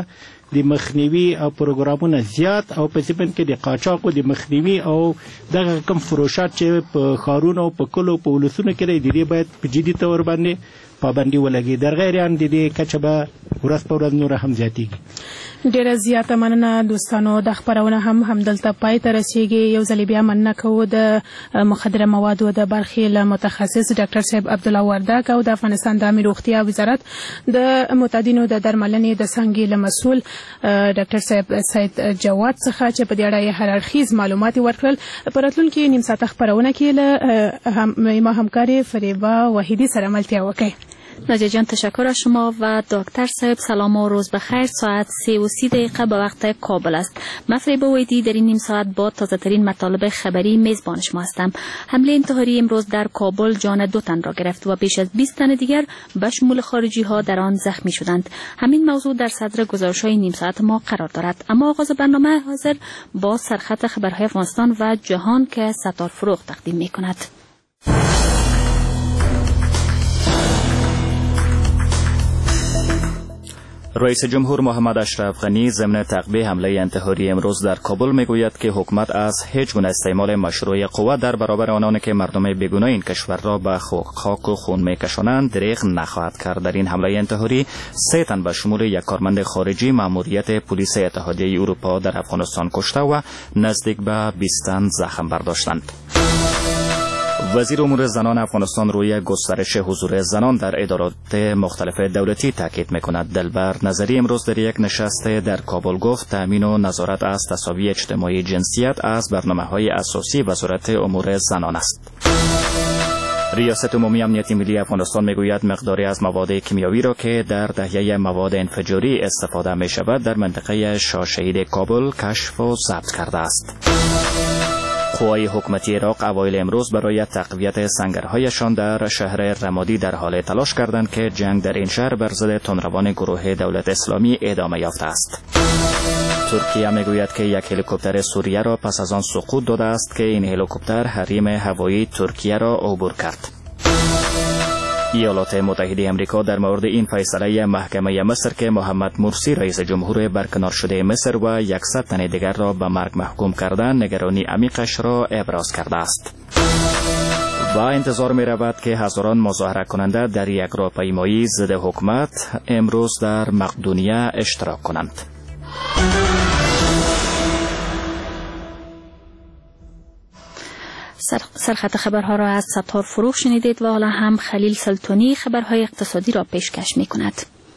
د مخنیوي او پروګرامونه زیات او په ځبن کې د قاچاقو د مخنیوي او دغه کم فروشات چې په ښارونو او په کلو په ولسونو کې د دې باید په جدي تور باندې پابندي ولګي. در غیر ان د دې کچه به ورځ په ورځ نور هم زیاتېږي. ډیره زیاته مننه دوستانو. د خبرونه هم دلته پای ته رسیږي. یو ځل بیا مننه کوو د مخدره موادو د برخې له متخصص ډاکټر صاحب عبدالله وردګ او د افغانستان د عامه روغتیا وزارت د معتادینو د درملنې د څانګې له مسؤل ډاکټر صاحب سید جواد څخه چې په دې اړه هر اړخیز معلومات ورکړل. په راتلونکي نیم ساعته خبرونه کې له ما همکاري فریبا وحیدی سره ملتیا وکړي. ناجیه جان تشکر از شما و دکتر صاحب سلام و روز بخیر. ساعت 3:30 به وقت کابل است. من فریبا وحیدی در این نیم ساعت با تازه ترین مطالب خبری میزبان شما هستم. حمله انتحاری امروز در کابل جان 2 تن را گرفت و بیش از 20 تن دیگر به شمول خارجی ها در آن زخمی شدند. همین موضوع در صدر گزارش‌های نیم ساعت ما قرار دارد. اما آغاز برنامه حاضر با سرخط خبرهای افغانستان و جهان که ستار فروغ تقدیم می‌کند. رئیس جمهور محمد اشرف غنی ضمن تعقیب حمله انتحاری امروز در کابل میگوید که حکومت از هیچ گونه استعمال مشروع قوت در برابر آنانی که مردم بیگناه این کشور را به خاک و خون میکشانند دریغ نخواهد کرد. در این حمله انتحاری 3 تن به شمول یک کارمند خارجی ماموریت پلیس اتحادیه اروپا در افغانستان کشته و نزدیک به 20 تن زخم برداشتند. وزیر امور زنان افغانستان روی گسترش حضور زنان در ادارات مختلف دولتی تاکید میکند. دلبر نظری امروز در یک نشست در کابل گفت تامین و نظارت از تساوی اجتماعی جنسیت از برنامه‌های اساسی وزارت امور زنان است. ریاست عمومی امنیت ملی افغانستان میگوید مقداری از مواد کیمیایی را که در تهیه مواد انفجاری استفاده می شود در منطقه شاه شهید کابل کشف و ضبط کرده است. قوای حکومتی عراق اوایل امروز برای تقویت سنگرهایشان در شهر رمادی در حال تلاش کردند که جنگ در این شهر بر ضد تندروان گروه دولت اسلامی ادامه یافته است. ترکیه میگوید که یک هلیکوپتر سوریه را پس از آن سقوط داده است که این هلیکوپتر حریم هوایی ترکیه را عبور کرد. ایالات متحده آمریکا در مورد این فیصله محکمه مصر که محمد مرسی رئیس جمهور برکنار شده مصر و 100 تن دیگر را به مرگ محکوم کردن نگرانی عمیقش را ابراز کرده است. و انتظار می رود که هزاران مظاهره کننده در یک راهپیمایی ضد حکومت امروز در مقدونیه اشتراک کنند. سرخط خبرها را از ستار فروغ شنیدید و حالا هم خلیل سلطانی خبرهای اقتصادی را پیشکش می کند.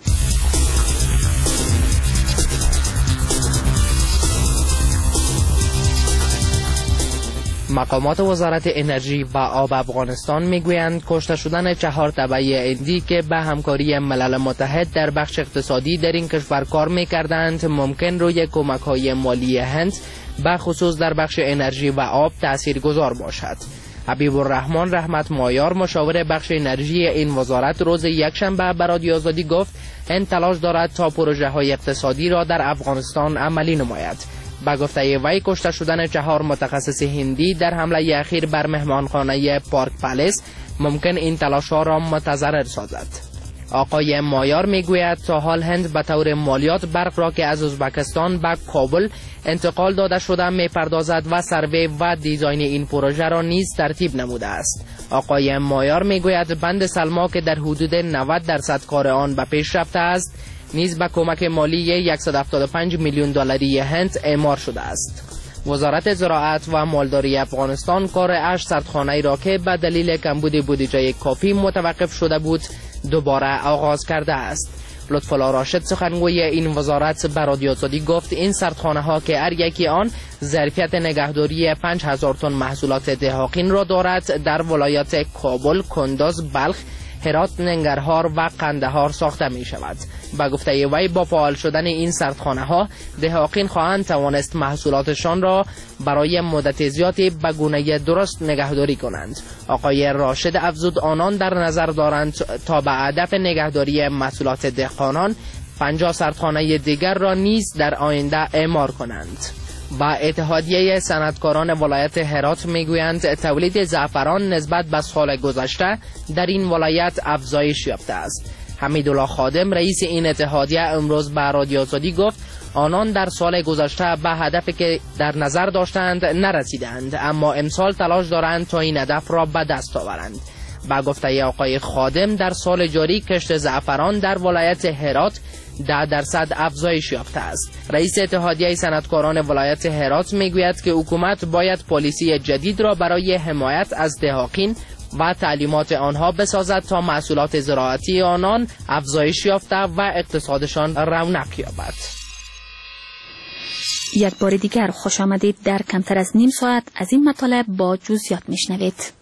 مقامات وزارت انرژی و آب افغانستان میگویند کشته شدن 4 تبعه هندی که به همکاری ملل متحد در بخش اقتصادی در این کشور کار میکردند ممکن روی کمک‌های مالی هند به خصوص در بخش انرژی و آب تاثیرگذار باشد. حبیب الرحمن رحمت مایار مشاور بخش انرژی این وزارت روز یکشنبه به رادیو آزادی گفت این تلاش دارد تا پروژه های اقتصادی را در افغانستان عملی نماید. با گفته وی کشته شدن 4 متخصص هندی در حمله اخیر بر مهمانخانه پارک پالیس ممکن این تلاش ها را متضرر سازد. آقای مایار میگوید تا حال هند به طور مالیات برق را که از ازبکستان به کابل انتقال داده شده میپردازد و سروی و دیزاین این پروژه را نیز ترتیب نموده است. آقای مایار میگوید بند سلما که در حدود 90% کار آن به پیش رفته است نیز به کمک مالی 175 میلیون دلاری هند اعمار شده است. وزارت زراعت و مالداری افغانستان کار 8 سردخانه را که به دلیل کمبود بودجه کافی متوقف شده بود دوباره آغاز کرده است. لطفالله راشد سخنگوی این وزارت به رادیو آزادی گفت این سردخانه ها که هر یکی آن ظرفیت نگهداری 5000 تن محصولات دهاقین را دارد در ولایات کابل، کندز، بلخ، هرات، ننگرهار و قندهار ساخته می شود. با گفته وی با فعال شدن این سردخانه ها دهاقین خواهند توانست محصولاتشان را برای مدت زیادی به گونه درست نگهداری کنند. آقای راشد افزود آنان در نظر دارند تا به هدف نگهداری محصولات دهقانان 50 سردخانه دیگر را نیز در آینده اعمار کنند. با اتحادیه صنعتکاران ولایت هرات میگویند تولید زعفران نسبت به سال گذشته در این ولایت افزایش یافته است. حمیدالله خادم رئیس این اتحادیه امروز به رادیو آزادی گفت آنان در سال گذشته به هدفی که در نظر داشتند نرسیدند، اما امسال تلاش دارند تا این هدف را به دست آورند. با گفته آقای خادم در سال جاری کشت زعفران در ولایت هرات 10% افزایش یافته است. رئیس اتحادیه صنعتکاران ولایت هرات میگوید که حکومت باید پالیسی جدید را برای حمایت از دهاقین و تعلیمات آنها بسازد تا محصولات زراعتی آنان افزایش یافته و اقتصادشان رونق یابد. یک بار دیگر خوش آمدید. در کمتر از نیم ساعت از این مطالب با جزئیات میشنوید.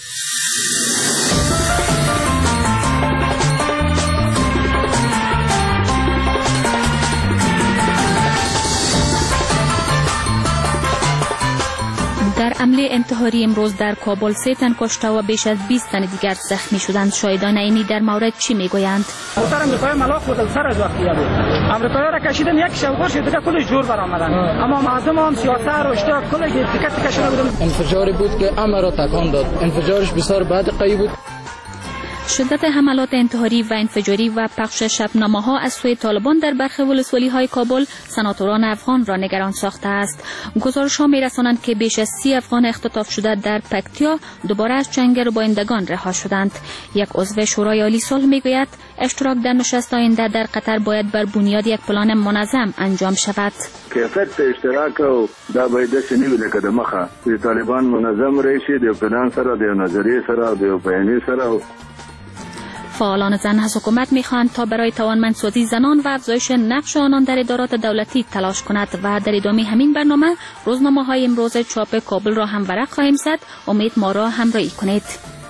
در حمله انتحاری امروز در کابل 3 تن کشته و بیش از 20 تن دیگر زخمی شدند. شاهدان عینی در مورد چی میگویند؟ موتر امریکایی ملاق بود سر از وقتیه بود. امریکایی را کشیدن یک شوگور شد دیگه کلش جور برآمدن. اما مردم هم سیاست و اشتراک کلی دیگه کشیده بودن. انفجاری بود که امر را تکان داد. انفجارش بسیار بدقی بود. شدت حملات انتحاری و انفجاری و پخش شبنامه‌ها از سوی طالبان در برخی ولسوالی‌های کابل سناتوران افغان را نگران ساخته است. گزارش‌ها می‌رسانند که بیش از 30 افغان اختطاف شده در پکتیا دوباره از چنگ ربایندگان رها شدند. یک عضو شورای عالی صلح می‌گوید اشتراک در نشست آینده در قطر باید بر بنیاد یک پلان منظم انجام شود. کیفیت اشتراک او دا باید سنوي لکه د مخه طالبان منظم راشي د پلان سره د نظریه سره د بیانیه سره. فعالان زن از حکومت می‌خواهند تا برای توانمندسازی زنان و افزایش نقش آنان در ادارات دولتی تلاش کند و در ادامه همین برنامه روزنامه‌های امروز چاپ کابل را هم ورق خواهیم زد. امید ما را همراهی کنید.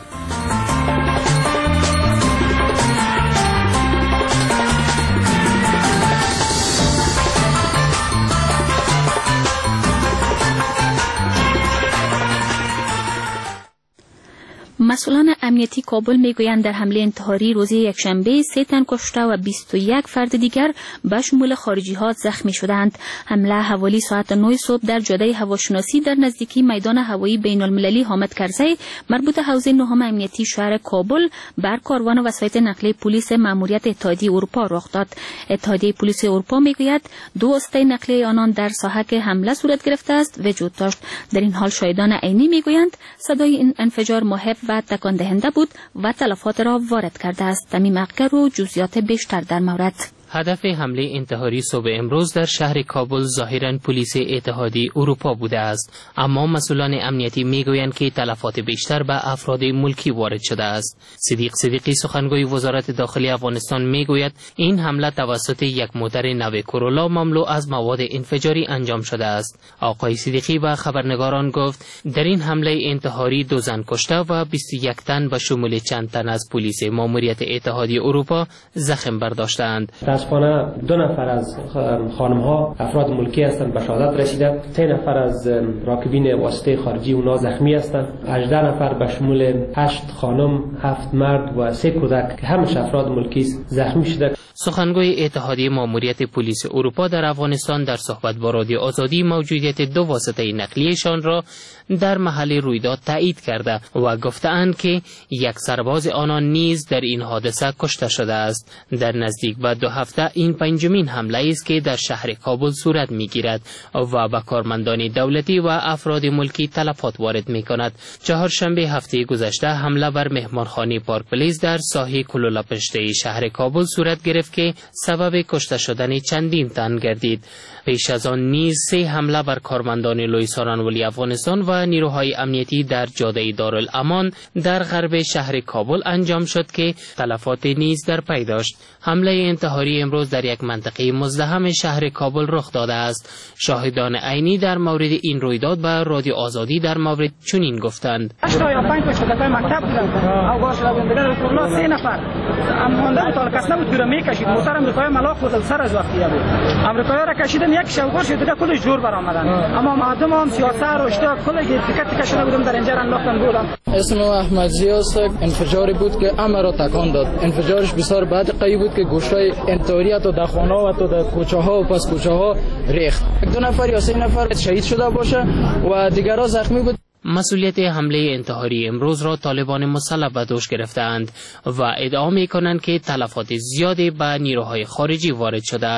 مسئولان امنیتی کابل میگویند در حمله انتحاری روز یکشنبه 3 تن کشته و 21 فرد دیگر به شمول خارجی ها زخمی شدند. حمله حوالی ساعت 9 صبح در جاده هواشناسی در نزدیکی میدان هوایی بین المللی حامد کرزی مربوط حوزه نهم امنیتی شهر کابل بر کاروان وسایط نقلیه پلیس ماموریت اتحادیه اروپا رخ داد. اتحادیه پلیس اروپا میگوید 2 واسطه نقلیه آنان در ساحه که حمله صورت گرفته است وجود داشت. در این حال شاهدان عینی میگویند صدای این انفجار مهیب و تکان دهنده بود و تلفات را وارد کرده است. تمیم اقگر و جزئیات بیشتر در مورد. هدف حمله انتحاری صبح امروز در شهر کابل ظاهراً پلیس اتحادیه اروپا بوده است، اما مسئولان امنیتی میگویند که تلفات بیشتر به افراد ملکی وارد شده است. صدیق صدیقی سخنگوی وزارت داخلی افغانستان میگوید این حمله توسط یک موتر نو کورولا مملو از مواد انفجاری انجام شده است. آقای صدیقی به خبرنگاران گفت در این حمله انتحاری 2 زن کشته و 21 تن به شمول چند تن از پلیس ماموریت اتحادیه اروپا زخم برداشتند. متاسفانه 2 نفر از خانم ها افراد ملکی هستند به شهادت رسیده. 3 نفر از راکبین واسطه خارجی اونا زخمی هستند. 18 نفر به شمول 8 خانم، 7 مرد و 3 کودک که همش افراد ملکی زخمی شده. سخنگوی اتحادیه ماموریت پلیس اروپا در افغانستان در صحبت با رادیو آزادی موجودیت 2 واسطه نقلیه‌شان را در محل رویداد تایید کرده و گفتند که یک سرباز آنان نیز در این حادثه کشته شده است. در نزدیک به 2 هفته این 5مین حمله است که در شهر کابل صورت میگیرد و به کارمندان دولتی و افراد ملکی تلفات وارد میکند. چهارشنبه هفته گذشته حمله بر مهمانخانه پارک پلیس در ساحه کلولپشته شهر کابل صورت گرفت که سبب کشته شدن چندین تن گردید. پیش از آن نیز 3 حمله بر کارمندان لوی سارانولی افغانستان و نیروهای امنیتی در جاده دارالامان در غرب شهر کابل انجام شد که تلفات نیز در پی داشت. حمله انتحاری امروز در یک منطقه مزدحم شهر کابل رخ داده است. شاهدان عینی در مورد این رویداد به رادیو آزادی در مورد چنین گفتند: 8 یا 5 تا شده مکتب بودن او باش را دیگر کلا 3 نفر مونده تا کس نبود بیرون میکشید. موتر امریکایی ملاق بود سر از وقتیه بود. امریکایی را کشیدن یک شوگور شد دیگه کلش جور برآمدن. اما مردم هم سیاست و اشتراک کلی دیگه کشیده بودن در اینجا انداختن بودن. اسم احمد زیاست. انفجاری بود که امر را تکان داد. انفجارش بسیار بدقی بود که گوشهای انتحاری تو در خانه و تو در کوچه ها و پس کوچه ها ریخت. 2 نفر یا 3 نفر شهید شده باشه و دیگرها زخمی بود. مسئولیت حمله انتحاری امروز را طالبان مسلح به دوش گرفتند و ادعا می‌کنند که تلفات زیادی به نیروهای خارجی وارد شده است.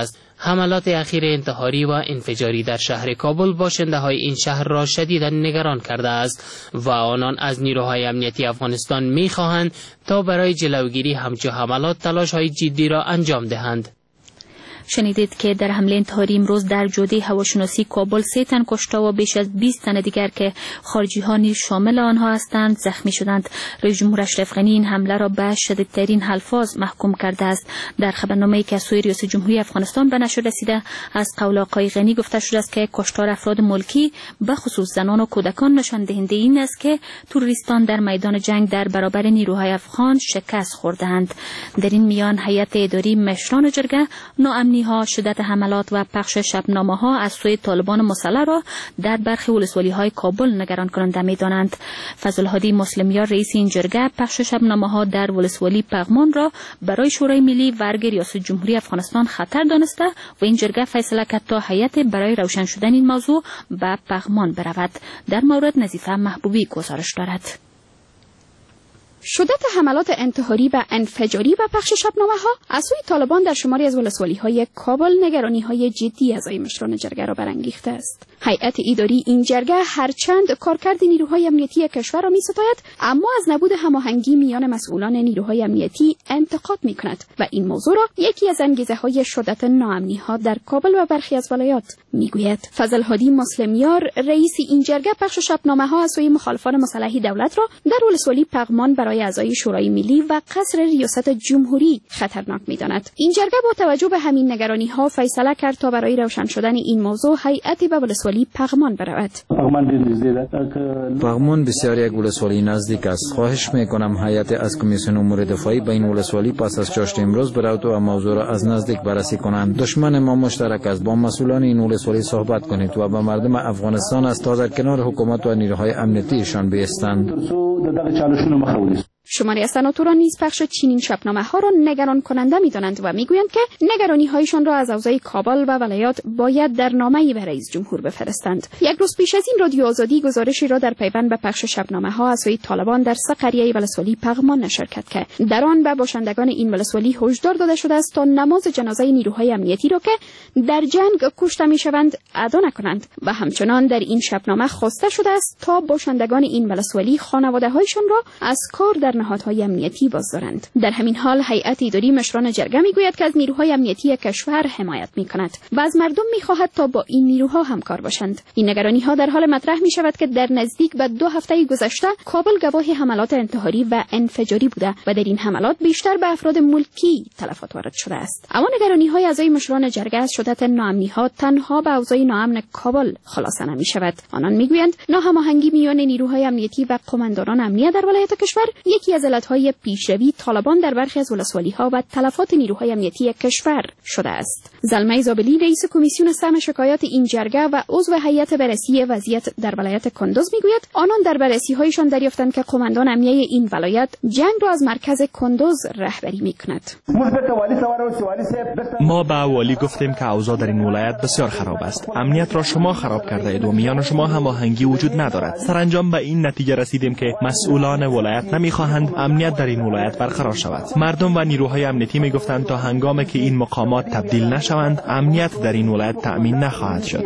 حملات اخیر انتحاری و انفجاری در شهر کابل باشنده های این شهر را شدیدا نگران کرده است و آنان از نیروهای امنیتی افغانستان می‌خواهند تا برای جلوگیری همچو حملات تلاش های جدی را انجام دهند. شنیدید که در حمله انتحاری امروز در جوده هواشناسی کابل 3 تن کشته و بیش از 20 تن دیگر که خارجی ها نیز شامل آنها هستند زخمی شدند. رئیس جمهور اشرف غنی این حمله را به شدیدترین الفاظ محکوم کرده است. در خبرنامه‌ای که از سوی ریاست جمهوری افغانستان به نشر رسیده از قول آقای غنی گفته شده است که کشتار افراد ملکی به خصوص زنان و کودکان نشان دهنده این است که تروریستان در میدان جنگ در برابر نیروهای افغان شکست خورده‌اند. در این میان هیئت اداری مشران جرگه ناامنی ها، شدت حملات و پخش شبنامه ها از سوی طالبان مسلح را در برخی ولسوالی های کابل نگران کننده می دانند. فضل الهادی مسلمیار رئیس این جرگه پخش شبنامه ها در ولسوالی پغمان را برای شورای ملی و ارگ ریاست جمهوری افغانستان خطر دانسته و این جرگه فیصله کرد تا هیئت برای روشن شدن این موضوع به پغمان برود. در مورد نظیفه محبوبی گزارش دارد. شدت حملات انتحاری و انفجاری و پخش شبنامه ها از سوی طالبان در شماری از ولسوالی های کابل نگرانی های جدی اعضای مشران جرگه را برانگیخته است. هیئت اداری این جرگه هرچند کارکرد نیروهای امنیتی کشور را می‌ستاید، اما از نبود هماهنگی میان مسئولان نیروهای امنیتی انتقاد می‌کند و این موضوع را یکی از انگیزه‌های شدت ناامنی‌ها در کابل و برخی از ولایات می‌گوید. فضل الهادی مسلمیار رئیس این جرگه پخش شبنامه‌ها از سوی مخالفان مسلح دولت را در ولسوالی پغمان برای اعضای شورای ملی و قصر ریاست جمهوری خطرناک می‌داند. این جرگه با توجه به همین نگرانی‌ها فیصله کرد تا برای روشن شدن این موضوع هیئتی به ولسوالی پغمان برود. پغمان بسیار یک ولسوالی نزدیک است. خواهش می‌کنم هیئت از کمیسیون امور دفاعی به این ولسوالی پس از چاشت امروز برود و موضوع را از نزدیک بررسی کنند. دشمن ما مشترک است. با مسئولان این ولسوالی صحبت کنید و به مردم افغانستان از تا در کنار حکومت و نیروهای امنیتیشان بایستند. شماری از سناتوران نیز پخش چنین شبنامه ها را نگران کننده می‌دانند و میگویند که نگرانی هایشان را از اوضاع کابل و ولایات باید در نامه‌ای به رئیس جمهور بفرستند. یک روز پیش از این رادیو آزادی گزارشی را در پیوند به پخش شبنامه ها از سوی طالبان در سه قریه ولسوالی پغمان نشر کرد که در آن به باشندگان این ولسوالی هشدار داده شده است تا نماز جنازه نیروهای امنیتی را که در جنگ کشته میشوند ادا نکنند و همچنان در این شبنامه خواسته شده است تا باشندگان این ولسوالی خانواده‌هایشان را از کار در نهادهای امنیتی بازدارند. در همین حال هیئت اداری مشران جرگه میگوید که از نیروهای امنیتی کشور حمایت میکند و از مردم میخواهد تا با این نیروها همکار باشند. این نگرانی‌ها در حال مطرح میشود که در نزدیک به 2 هفته گذشته کابل گواه حملات انتحاری و انفجاری بوده و در این حملات بیشتر به افراد ملکی تلفات وارد شده است. اما نگرانی‌های اعضای مشران جرگه از شدت ناامنی‌ها تنها به اوضاع ناامن کابل خلاصه نمیشود. آنان میگویند ناهماهنگی میان نیروهای امنیتی و قماندانان امنیت در ولایت کشور یکی از علتهای پیشروی طالبان در برخی از ولسوالی‌ها و تلفات نیروهای امنیتی کشور شده است. زلمه زابلی رئیس کمیسیون سهم شکایات این جرگه و عضو هیئت بررسی وضعیت در ولایت کندوز میگوید آنان در بررسی‌هایشان دریافتند که قماندان امنیه این ولایت جنگ را از مرکز کندوز رهبری میکند. ما به والی گفتیم که اوضاع در این ولایت بسیار خراب است. امنیت را شما خراب کرده اید و میان شما هماهنگی وجود ندارد. سرانجام به این نتیجه رسیدیم که مسئولان ولایت نمیخواهند امنیت در این ولایت برقرار شود. مردم و نیروهای امنیتی میگفتند تا هنگامی که این مقامات تبدیل نشوند امنیت در این ولایت تأمین نخواهد شد.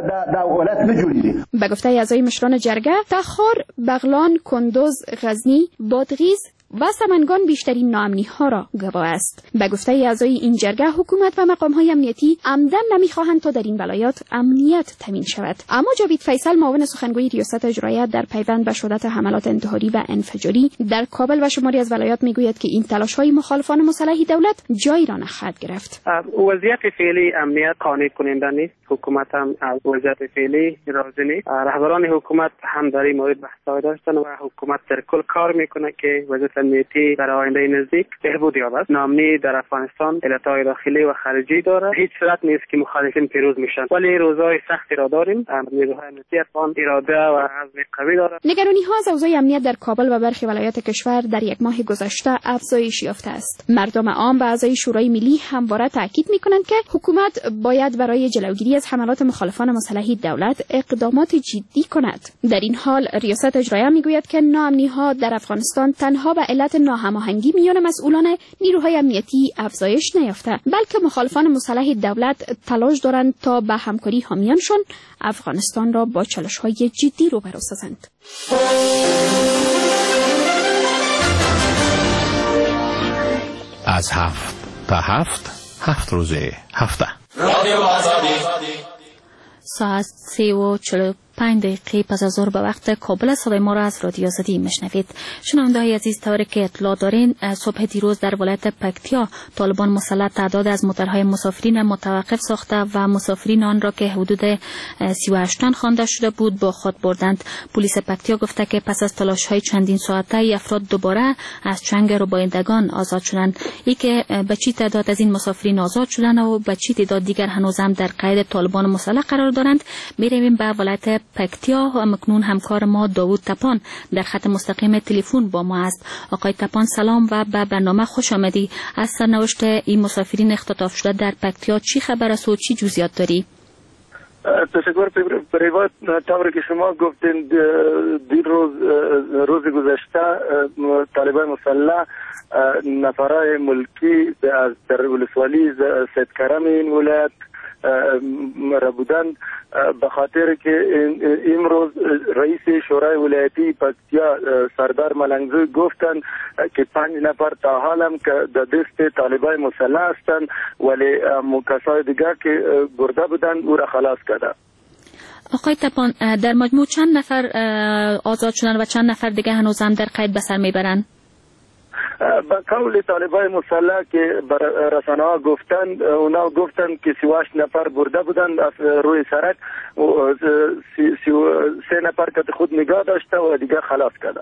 به گفته اعضای مشران جرگه، تخار، بغلان، کندوز، غزنی، بادغیس و سمنگان بیشترین ناامنی‌ها را گواه است. به گفته اعضای این جرگه حکومت و مقام‌های امنیتی عمدن نمی‌خواهند تا در این ولایات امنیت تامین شود. اما جاوید فیصل معاون سخنگوی ریاست اجراییه در پیوند به شدت حملات انتحاری و انفجاری در کابل و شماری از ولایات میگوید که این تلاش‌های مخالفان مسلح دولت جایی را نخواهد گرفت. وضعیت فعلی امنیت قانع کننده نیست. حکومت هم از وضعیت فعلی راضی نیست. رهبران حکومت هم در این مورد بحث داشتن و حکومت در کل کار میکنه که وضعیت امنیتی در آینده نزدیک بهبود یابد. ناامنی در افغانستان علتهای داخلی و خارجی داره. هیچ صورت نیست که مخالفین پیروز میشن، ولی روزهای سختی را داریم. نیروهای امنیتی افغان اراده و عزم قوی دارند. نگرانی‌ها از اوضاع امنیت در کابل و برخی ولایات کشور در یک ماه گذشته افزایش یافته است. مردم عام و اعضای شورای ملی همواره تاکید می‌کنند که حکومت باید برای جلوگیری از حملات مخالفان مسلح دولت اقدامات جدی کند. در این حال ریاست اجراییه میگوید که ناامنی‌ها در افغانستان تنها به علت ناهماهنگی میان مسئولان نیروهای امنیتی افزایش نیافته، بلکه مخالفان مسلح دولت تلاش دارند تا به همکاری حامیانشان افغانستان را با چالش‌های جدی روبرو سازند. از 7 تا 7 روز هفته. ساعت 3:45 پس از ظهر به وقت کابل صدای ما را از رادیو آزادی میشنوید. شنونده‌های عزیز، طوری که اطلاع دارین صبح دیروز در ولایت پکتیا طالبان مسلح تعداد از موتورهای مسافرین متوقف ساخته و مسافرین آن را که حدود 38 تن خوانده شده بود با خود بردند. پلیس پکتیا گفته که پس از تلاش‌های چندین ساعته افراد دوباره از چنگ ربایندگان آزاد شدند. ای که به چی تعداد از این مسافرین آزاد شدند و به چی تعداد دیگر هنوز هم در قید طالبان مسلح قرار دارند میرویم به ولایت پکتیا. مکنون همکار ما داوود تپان در خط مستقیم تلفن با ما است. آقای تپان سلام و به برنامه خوش آمدی. از سرنوشت این مسافرین اختطاف شده در پکتیا چی خبر است و چی جزئیات داری؟ تشکر پریوات. طوری که شما گفتین دیر روز گذشته طالبان مسلح نفرای ملکی از در ولسوالی سیدکرم این ولایت را بودند، به خاطر که امروز رئیس شورای ولایتی پکتیا سردار ملنگزوی گفتند که 5 نفر تا حالم که در دست طالبان مسلح هستند، ولی کسای دیگر که برده بودند او را خلاص کرده. آقای تپان، در مجموع چند نفر آزاد شدن و چند نفر دیگه هنوز هم در قید به سر میبرند؟ با قول طالبان مسلح که رسانه‌ها گفتند، اونا گفتند که 38 نفر برده بودند از روی سرک و 3 نفر که خود نگاه داشته و دیگه خلاص کردند.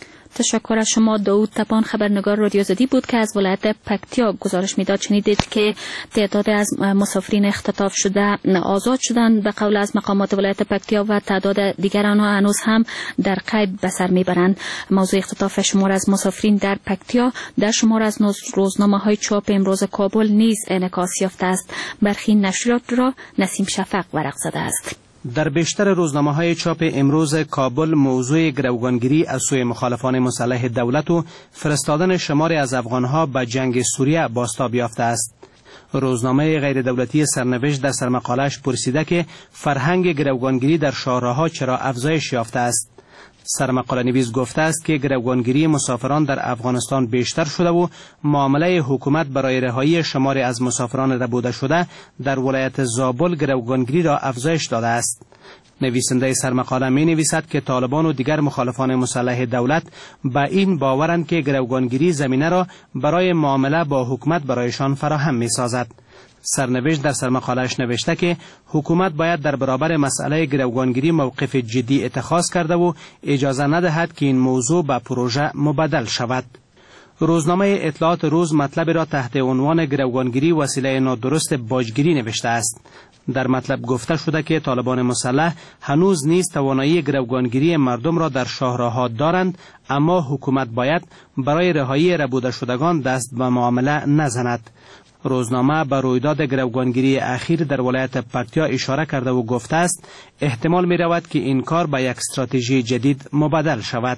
تشکر از شما. داوود تپان خبرنگار رادیو آزادی بود که از ولایت پکتیا گزارش میداد. شنیدید که تعداد از مسافرین اختطاف شده آزاد شدند به قول از مقامات ولایت پکتیا و تعداد دیگران هنوز هم در قید به سر میبرند. موضوع اختطاف شمار از مسافرین در پکتیا در شمار از روزنامه‌های چاپ امروز کابل نیز انعکاس یافته است. برخی نشریات را نسیم شفق ورق زده است. در بیشتر روزنامه‌های چاپ امروز کابل موضوع گروگانگیری از سوی مخالفان مسلح دولت و فرستادن شماری از افغانها به جنگ سوریه بازتاب یافته است. روزنامه غیر دولتی سرنوشت در سرمقاله‌اش پرسیده که فرهنگ گروگانگیری در شهرها چرا افزایش یافته است. سرمقاله نویس گفته است که گروگانگیری مسافران در افغانستان بیشتر شده و معامله حکومت برای رهایی شماری از مسافران ربوده شده در ولایت زابل گروگانگیری را افزایش داده است. نویسنده سرمقاله می نویسد که طالبان و دیگر مخالفان مسلح دولت با این باورند که گروگانگیری زمینه را برای معامله با حکومت برایشان فراهم می سازد. سرنوشت در سرمقاله‌اش نوشته که حکومت باید در برابر مسئله گروگانگیری موقف جدی اتخاذ کرده و اجازه ندهد که این موضوع به پروژه مبدل شود. روزنامه اطلاعات روز مطلب را تحت عنوان گروگانگیری وسیله نادرست باجگیری نوشته است. در مطلب گفته شده که طالبان مسلح هنوز نیز توانایی گروگانگیری مردم را در شهرها دارند، اما حکومت باید برای رهایی ربوده شدگان دست به معامله نزند. روزنامه به رویداد گروگانگیری اخیر در ولایت پکتیا اشاره کرده و گفته است احتمال می رود که این کار به یک استراتژی جدید مبدل شود.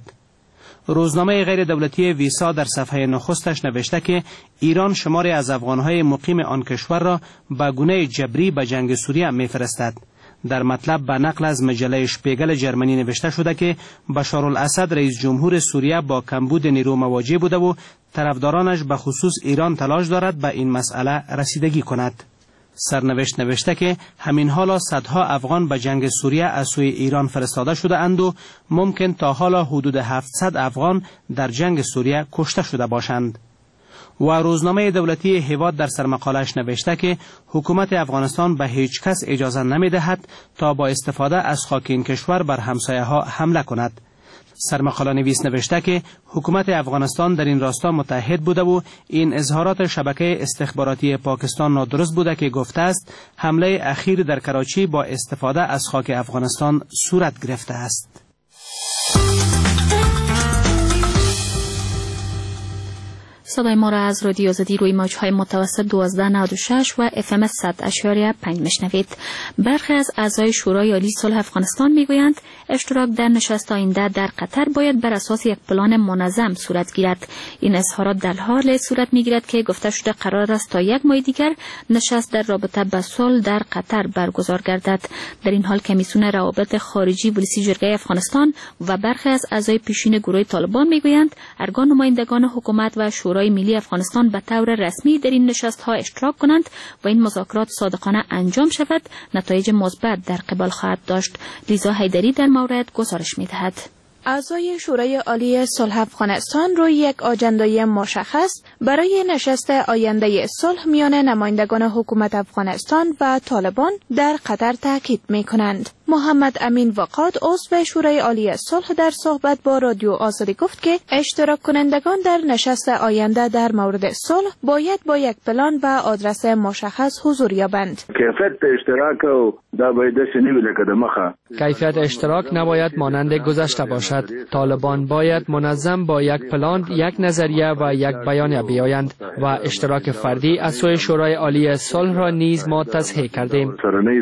روزنامه غیر دولتی ویسا در صفحه نخستش نوشته که ایران شماری از افغانهای مقیم آن کشور را به گونه جبری به جنگ سوریه می‌فرستد. در مطلب به نقل از مجله شپیگل جرمنی نوشته شده که بشار الاسد رئیس جمهور سوریه با کمبود نیرو مواجه بوده و طرفدارانش به خصوص ایران تلاش دارد به این مسئله رسیدگی کند. سرنوشت نوشته که همین حالا صدها افغان به جنگ سوریه از سوی ایران فرستاده شده اند و ممکن تا حالا حدود 700 افغان در جنگ سوریه کشته شده باشند. و روزنامه دولتی هیواد در سرمقاله‌اش نوشته که حکومت افغانستان به هیچ کس اجازه نمی‌دهد تا با استفاده از خاک این کشور بر همسایه‌ها حمله کند. سرمقاله نویس نوشته که حکومت افغانستان در این راستا متحد بوده و این اظهارات شبکه استخباراتی پاکستان نادرست بوده که گفته است حمله اخیر در کراچی با استفاده از خاک افغانستان صورت گرفته است. صدای ما را از رادیو آزادی روی موج‌های متوسط 1296 و FM 100.5 میشنوید. برخی از اعضای شورای عالی صلح افغانستان میگویند اشتراک در نشست آینده در قطر باید بر اساس یک پلان منظم صورت گیرد. این اظهارات در حال صورت میگیرد که گفته شده قرار است تا یک ماه دیگر نشست در رابطه با صلح در قطر برگزار گردد. در این حال کمیسیون روابط خارجی ولسی جرگه افغانستان و برخی از اعضای پیشین گروه طالبان میگویند هرگاه نمایندگان حکومت و شورای ملی افغانستان به طور رسمی در این نشست‌ها اشتراک کنند و این مذاکرات صادقانه انجام شود، نتایج مثبت در قبال خواهد داشت. لیزا حیدری در مورد گزارش می‌دهد. اعضای شورای عالی صلح افغانستان روی یک آجندای مشخص برای نشست آینده صلح میان نمایندگان حکومت افغانستان و طالبان در قطر تاکید می‌کنند. محمد امین وقاد عضو شورای عالی صلح در صحبت با رادیو آزادی گفت که اشتراک کنندگان در نشست آینده در مورد صلح باید با یک پلان و آدرس مشخص حضور یابند. کیفیت اشتراک نباید مانند گذشته باشد. طالبان باید منظم با یک پلان، یک نظریه و یک بیانیه بیایند و اشتراک فردی از سوی شورای عالی صلح را نیز ما تصحیح کردیم.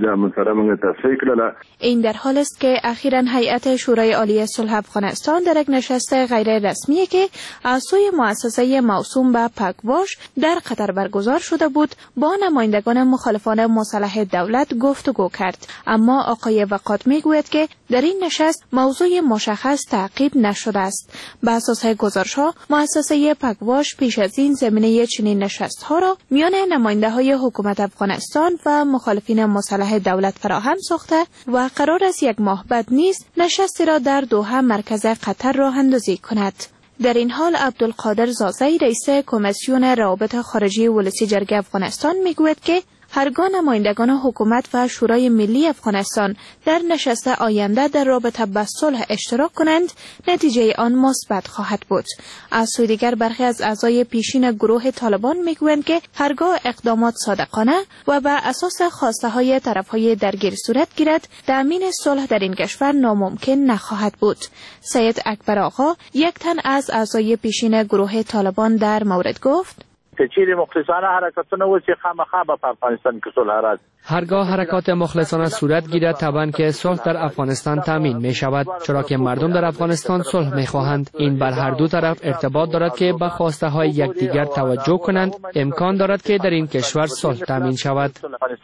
این در حال است که اخیراً هیئت شورای عالی صلح افغانستان در یک نشست غیر رسمی که از سوی مؤسسه موسوم به پکواش در قطر برگزار شده بود با نمایندگان مخالفان مسلح دولت گفتگو کرد. اما آقای وقاد میگوید که در این نشست موضوع مشخص تعقیب نشده است. به اساس گزارش‌ها مؤسسه پکواش پیش از این زمینه چنین نشست‌ها را میان نماینده‌های حکومت افغانستان و مخالفین مسلح دولت فراهم ساخته و قرار است یک ماه بعد نیز نشستی را در دوحه مرکز قطر راه اندازی کند. در این حال عبدالقادر زازی رئیس کمیسیون روابط خارجی ولسی جرگه افغانستان میگوید که هرگاه نمایندگان حکومت و شورای ملی افغانستان در نشست آینده در رابطه با صلح اشتراک کنند، نتیجه آن مثبت خواهد بود. از سوی دیگر برخی از اعضای پیشین گروه طالبان میگویند که هرگاه اقدامات صادقانه و بر اساس خواسته های طرفهای درگیر صورت گیرد، تأمین صلح در این کشور ناممکن نخواهد بود. سید اکبر آقا، یک تن از اعضای پیشین گروه طالبان در مورد گفت: چیزی مخلصانه حرکتونه وسی خامخا به افغانستان که صلح راز هرگاه حرکات مخلصانه صورت گیرد طبعا که صلح در افغانستان تامین می شود، چرا که مردم در افغانستان صلح می خواهند. این بر هر دو طرف ارتباط دارد که به خواسته های یکدیگر توجه کنند. امکان دارد که در این کشور صلح تامین شود.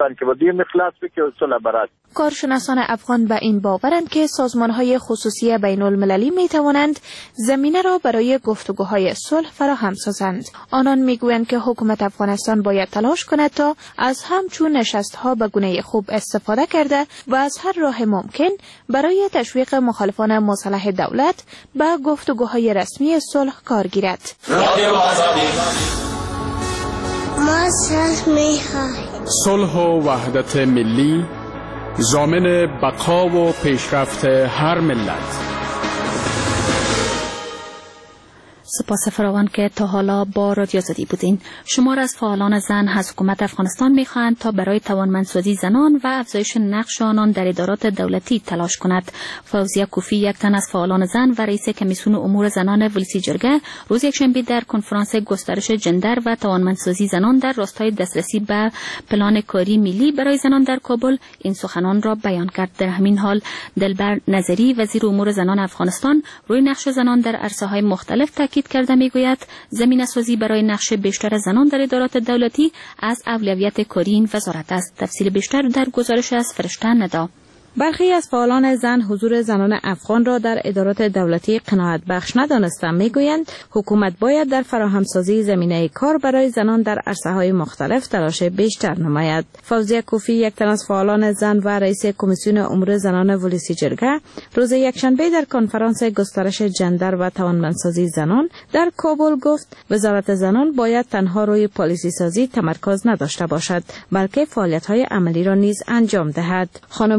کارشناسان افغان به این باورند که سازمان‌های خصوصی بین‌المللی می‌توانند زمینه را برای گفتگوهای صلح فراهم سازند. آنان می‌گویند که حکومت افغانستان باید تلاش کند تا از همچون نشست‌ها به گونه خوب استفاده کرده و از هر راه ممکن برای تشویق مخالفان مسلح دولت به گفتگوهای رسمی صلح کار گیرد. ما صلح و وحدت ملی ضامن بقا و پیشرفت هر ملت. سپاس فراوان که تا حالا با رادیو آزادی بودین. شمار از فعالان زن از حکومت افغانستان می‌خواهند تا برای توانمندسازی زنان و افزایش نقش آنان در ادارات دولتی تلاش کند. فوزیه کوفی، یک تن از فعالان زن و رئیس کمیسیون امور زنان ولسی جرگه، روز یکشنبه در کنفرانس گسترش جندر و توانمندسازی زنان در راستای دسترسی به پلان کاری ملی برای زنان در کابل این سخنان را بیان کرد. در همین حال دلبر نظری، وزیر امور زنان افغانستان، روی نقش زنان در عرصه‌های مختلف تاکید کرده میگوید زمینه‌سازی برای نقش بیشتر زنان در ادارات دولتی از اولویت کاری این وزارت است. تفصیل بیشتر در گزارش از فرشته ندا. برخی از فعالان زن حضور زنان افغان را در ادارات دولتی قناعت بخش ندانستند. میگویند حکومت باید در فراهمسازی زمینه کار برای زنان در عرصه‌های مختلف تلاش بیشتر نماید. فوزیه کوفی، یک تن از فعالان زن و رئیس کمیسیون امور زنان ولسی جرگه، روز یکشنبه در کنفرانس گسترش جندر و توانمندسازی زنان در کابل گفت وزارت زنان باید تنها روی پالیسی سازی تمرکز نداشته باشد، بلکه فعالیت‌های عملی را نیز انجام دهد. خانم کوفی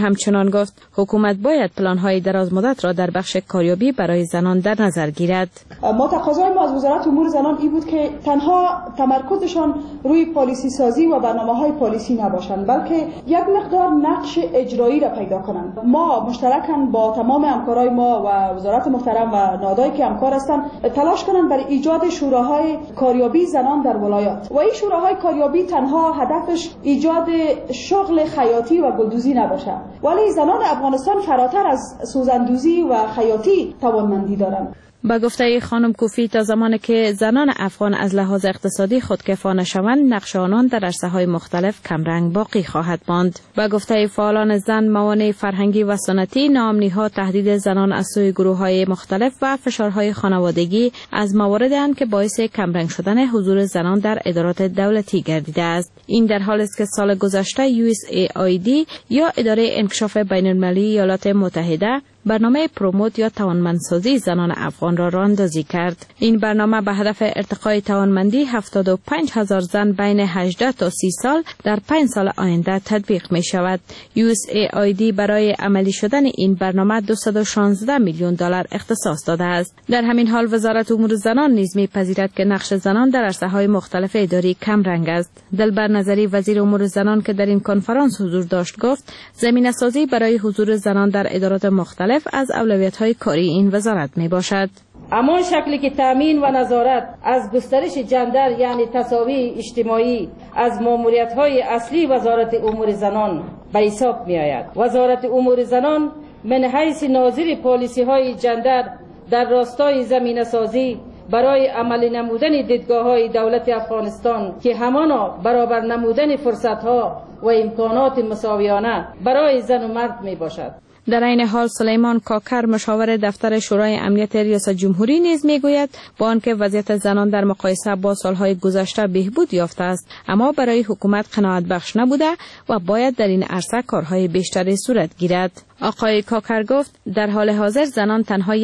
همچنان گفت حکومت باید پلان‌های دراز مدت را در بخش کاریابی برای زنان در نظر گیرد. ما تقاضای ما از وزارت امور زنان این بود که تنها تمرکزشان روی پالیسی سازی و برنامه‌های پالیسی نباشند، بلکه یک مقدار نقش اجرایی را پیدا کنند. ما مشترکاً با تمام همکارای ما و وزارت محترم و نهادهایی که همکار هستند تلاش کنند برای ایجاد شوراهای کاریابی زنان در ولایات. و این شوراهای کاریابی تنها هدفش ایجاد شغل خیاطی و گلدوزی نباشه، ولی زنان افغانستان فراتر از سوزندوزی و خیاطی توانمندی دارند. با گفته خانم کوفی تا زمانی که زنان افغان از لحاظ اقتصادی خودکفا نشوند نقش آنان در عرصه‌های مختلف کمرنگ باقی خواهد ماند. با گفته فعالان زن موانع فرهنگی و سنتی، ناامنی‌ها، تهدید زنان از سوی گروه‌های مختلف و فشارهای خانوادگی از مواردی اند که باعث کمرنگ شدن حضور زنان در ادارات دولتی گردیده است. این در حالی است که سال گذشته USAID یا اداره انکشاف بین‌المللی ایالات متحده برنامه پروموت یا توانمندسازی زنان افغان را راه‌اندازی کرد. این برنامه به هدف ارتقای توانمندی 75,000 زن بین 18 تا 30 سال در 5 سال آینده تطبیق می شود. USAID برای عملی شدن این برنامه 216 میلیون دلار اختصاص داده است. در همین حال وزارت امور زنان نیز می‌پذیرد که نقش زنان در عرصه‌های مختلف اداری کم رنگ است. دلبر نظری وزیر امور زنان که در این کنفرانس حضور داشت گفت زمینه‌سازی برای حضور زنان در ادارات مختلف از اولویت‌های کاری این وزارت می باشد. اما شکلی که تامین و نظارت از گسترش جندر یعنی تساوی اجتماعی از ماموریت‌های اصلی وزارت امور زنان به حساب می آید. وزارت امور زنان من حیث ناظر پالیسی‌های جندر در راستای زمینه‌سازی برای عملی نمودن دیدگاه‌های دولت افغانستان که همانا برابر نمودن فرصت‌ها و امکانات مساویانه برای زن و مرد می باشد. در این حال سلیمان کاکر مشاور دفتر شورای امنیت ریاست جمهوری نیز میگوید با آنکه وضعیت زنان در مقایسه با سالهای گذشته بهبود یافته است اما برای حکومت قناعت بخش نبوده و باید در این عرصه کارهای بیشتری صورت گیرد. آقای کاکر گفت در حال حاضر زنان تنها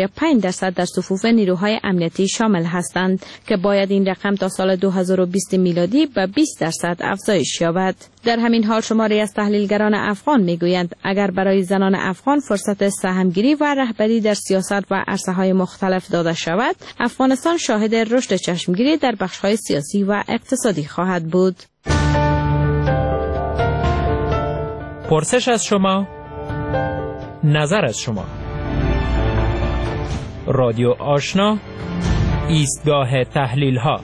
1.5% در صفوف نیروهای امنیتی شامل هستند که باید این رقم تا سال 2020 میلادی به 20% افزایش یابد. در همین حال شماری از تحلیلگران افغان میگویند اگر برای زنان افغان فرصت سهمگیری و رهبری در سیاست و عرصه‌های مختلف داده شود، افغانستان شاهد رشد چشمگیری در بخش‌های سیاسی و اقتصادی خواهد بود. پرسش از شما، نظر از شما. رادیو آشنا، ایستگاه تحلیل ها.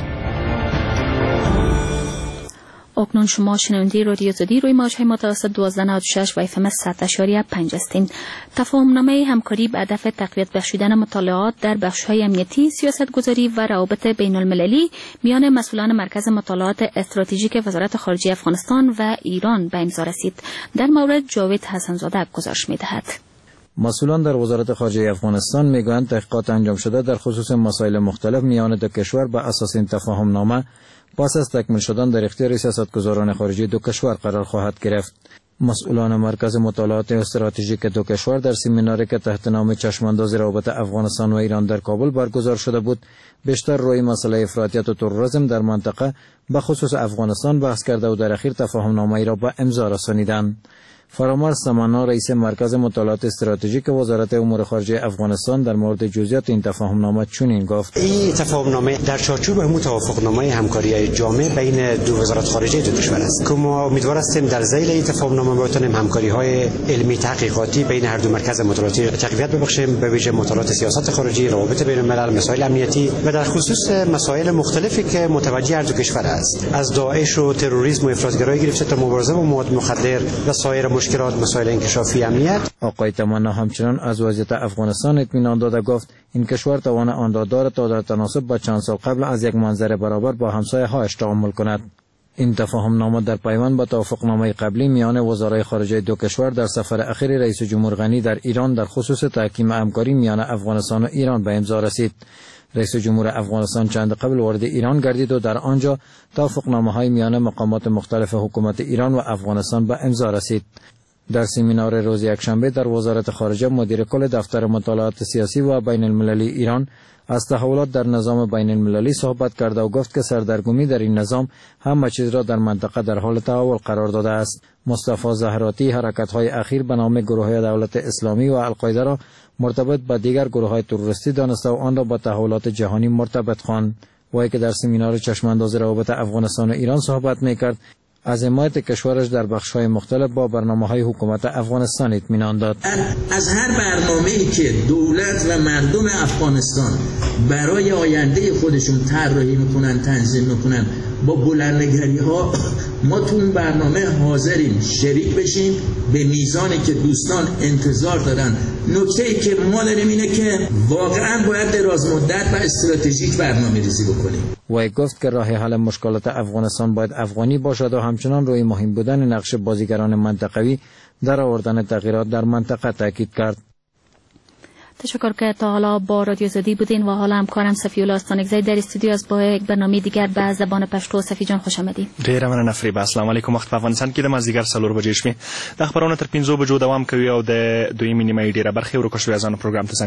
اکنون شما شنونده رادیو آزادی روی موج‌های متوسط 1296 و FM 100.5 هستین. تفاهم‌نامه همکاری به هدف تقویت بخشیدن مطالعات در بخش‌های امنیتی، سیاست‌گذاری و روابط بین‌المللی میان مسئولان مرکز مطالعات استراتژیک وزارت خارجه افغانستان و ایران به امضا رسید. در مورد جاوید حسن‌زاده گزارش می‌دهد. مسئولان در وزارت خارجه افغانستان میگویند تحقیقات انجام شده در خصوص مسائل مختلف میان دو کشور به اساس این تفاهم‌نامه پس از تکمیل شدن در اختیار سیاستگزاران خارجی دو کشور قرار خواهد گرفت. مسئولان مرکز مطالعات استراتژیک دو کشور در سمیناری که تحت نام چشمانداز روابط افغانستان و ایران در کابل برگزار شده بود، بیشتر روی مسئله افراطیت و تروریسم در منطقه به خصوص افغانستان بحث کرده و در اخیر تفاهم‌نامه‌ای را به امضا رسانیدند. فرامرز سمانا رئیس مرکز مطالعات استراتژیک وزارت امور خارجه افغانستان در مورد جزئیات این تفاهم‌نامه چنین گفت: این تفاهم‌نامه در چارچوب همون توافقنامه همکاری جامع بین دو وزارت خارجه دو کشور است که ما امیدوار هستیم در ذیل این تفاهم‌نامه بتونیم همکاری‌های علمی تحقیقاتی بین هر دو مرکز مطالعاتی تقویت ببخشیم، به ویژه مطالعات سیاست خارجی، روابط بین‌الملل، مسائل امنیتی و در خصوص مسائل مختلفی که متوجه هر دو کشور است، از داعش و تروریسم و افراطگرایی گرفته تا مبارزه با مواد مخدر و سایر مشکلات مسائل انکشافی امنیت. آقای تمنا همچنان از وضعیت افغانستان اطمینان داده گفت این کشور توان آن را دارد تا در تناسب با چند سال قبل از یک منظر برابر با همسایه‌هایش تعامل کند. این تفاهم‌نامه در پیوند با توافقنامه قبلی میان وزرای خارجه دو کشور در سفر اخیر رئیس جمهور غنی در ایران در خصوص تحکیم همکاری میان افغانستان و ایران به امضا رسید. رئیس جمهور افغانستان چند قبل وارد ایران گردید و در آنجا توافقنامه‌های میان مقامات مختلف حکومت ایران و افغانستان به امضا رسید. در سمینار روز یکشنبه در وزارت خارجه مدیر کل دفتر مطالعات سیاسی و بین المللی ایران از تحولات در نظام بین المللی صحبت کرده و گفت که سردرگمی در این نظام همه چیز را در منطقه در حال تحول قرار داده است. مصطفی زهراتی حرکت‌های اخیر به نام گروه دولت اسلامی و القاعده را مرتبط به دیگر گروه‌های تروریستی دانسته و آن را با تحولات جهانی مرتبط خواند. وی که در سمینار چشمانداز روابط افغانستان و ایران صحبت می‌کرد، از حمایت کشورش در بخش‌های مختلف با برنامه‌های حکومت افغانستان اطمینان داد. از هر برنامه‌ای که دولت و مردم افغانستان برای آینده خودشون طراحی می‌کنن، تنظیم می‌کنن، با بلندنگری‌ها ما تو اون برنامه حاضریم شریک بشیم به میزانی که دوستان انتظار دارن. نکته‌ای که ما داریم اینه که واقعاً باید دراز مدت و استراتژیک برنامه‌ریزی بکنیم. و گفت که راه حل مشکلات افغانستان باید افغانی باشد و همچنان روی مهم بودن نقش بازیگران منطقوی در آوردن تغییرات در منطقه تاکید کرد. تشکر که تا حالا با رادیو آزادی بودین و حالا همکارم صفی‌الله استانکزی در استودیو است با یک برنامه دیگر به زبان پښتو. صفی جان خوش آمدید. ډیره مننه فریبه. السلام علیکم. وخت په افغانستان کې د مازدیګر 4 بجې شوې. د خبرونو تر 15 بجو دوام کوي او د دویمې نیمه ډیره برخه ورکو شوې ځان پروګرام ته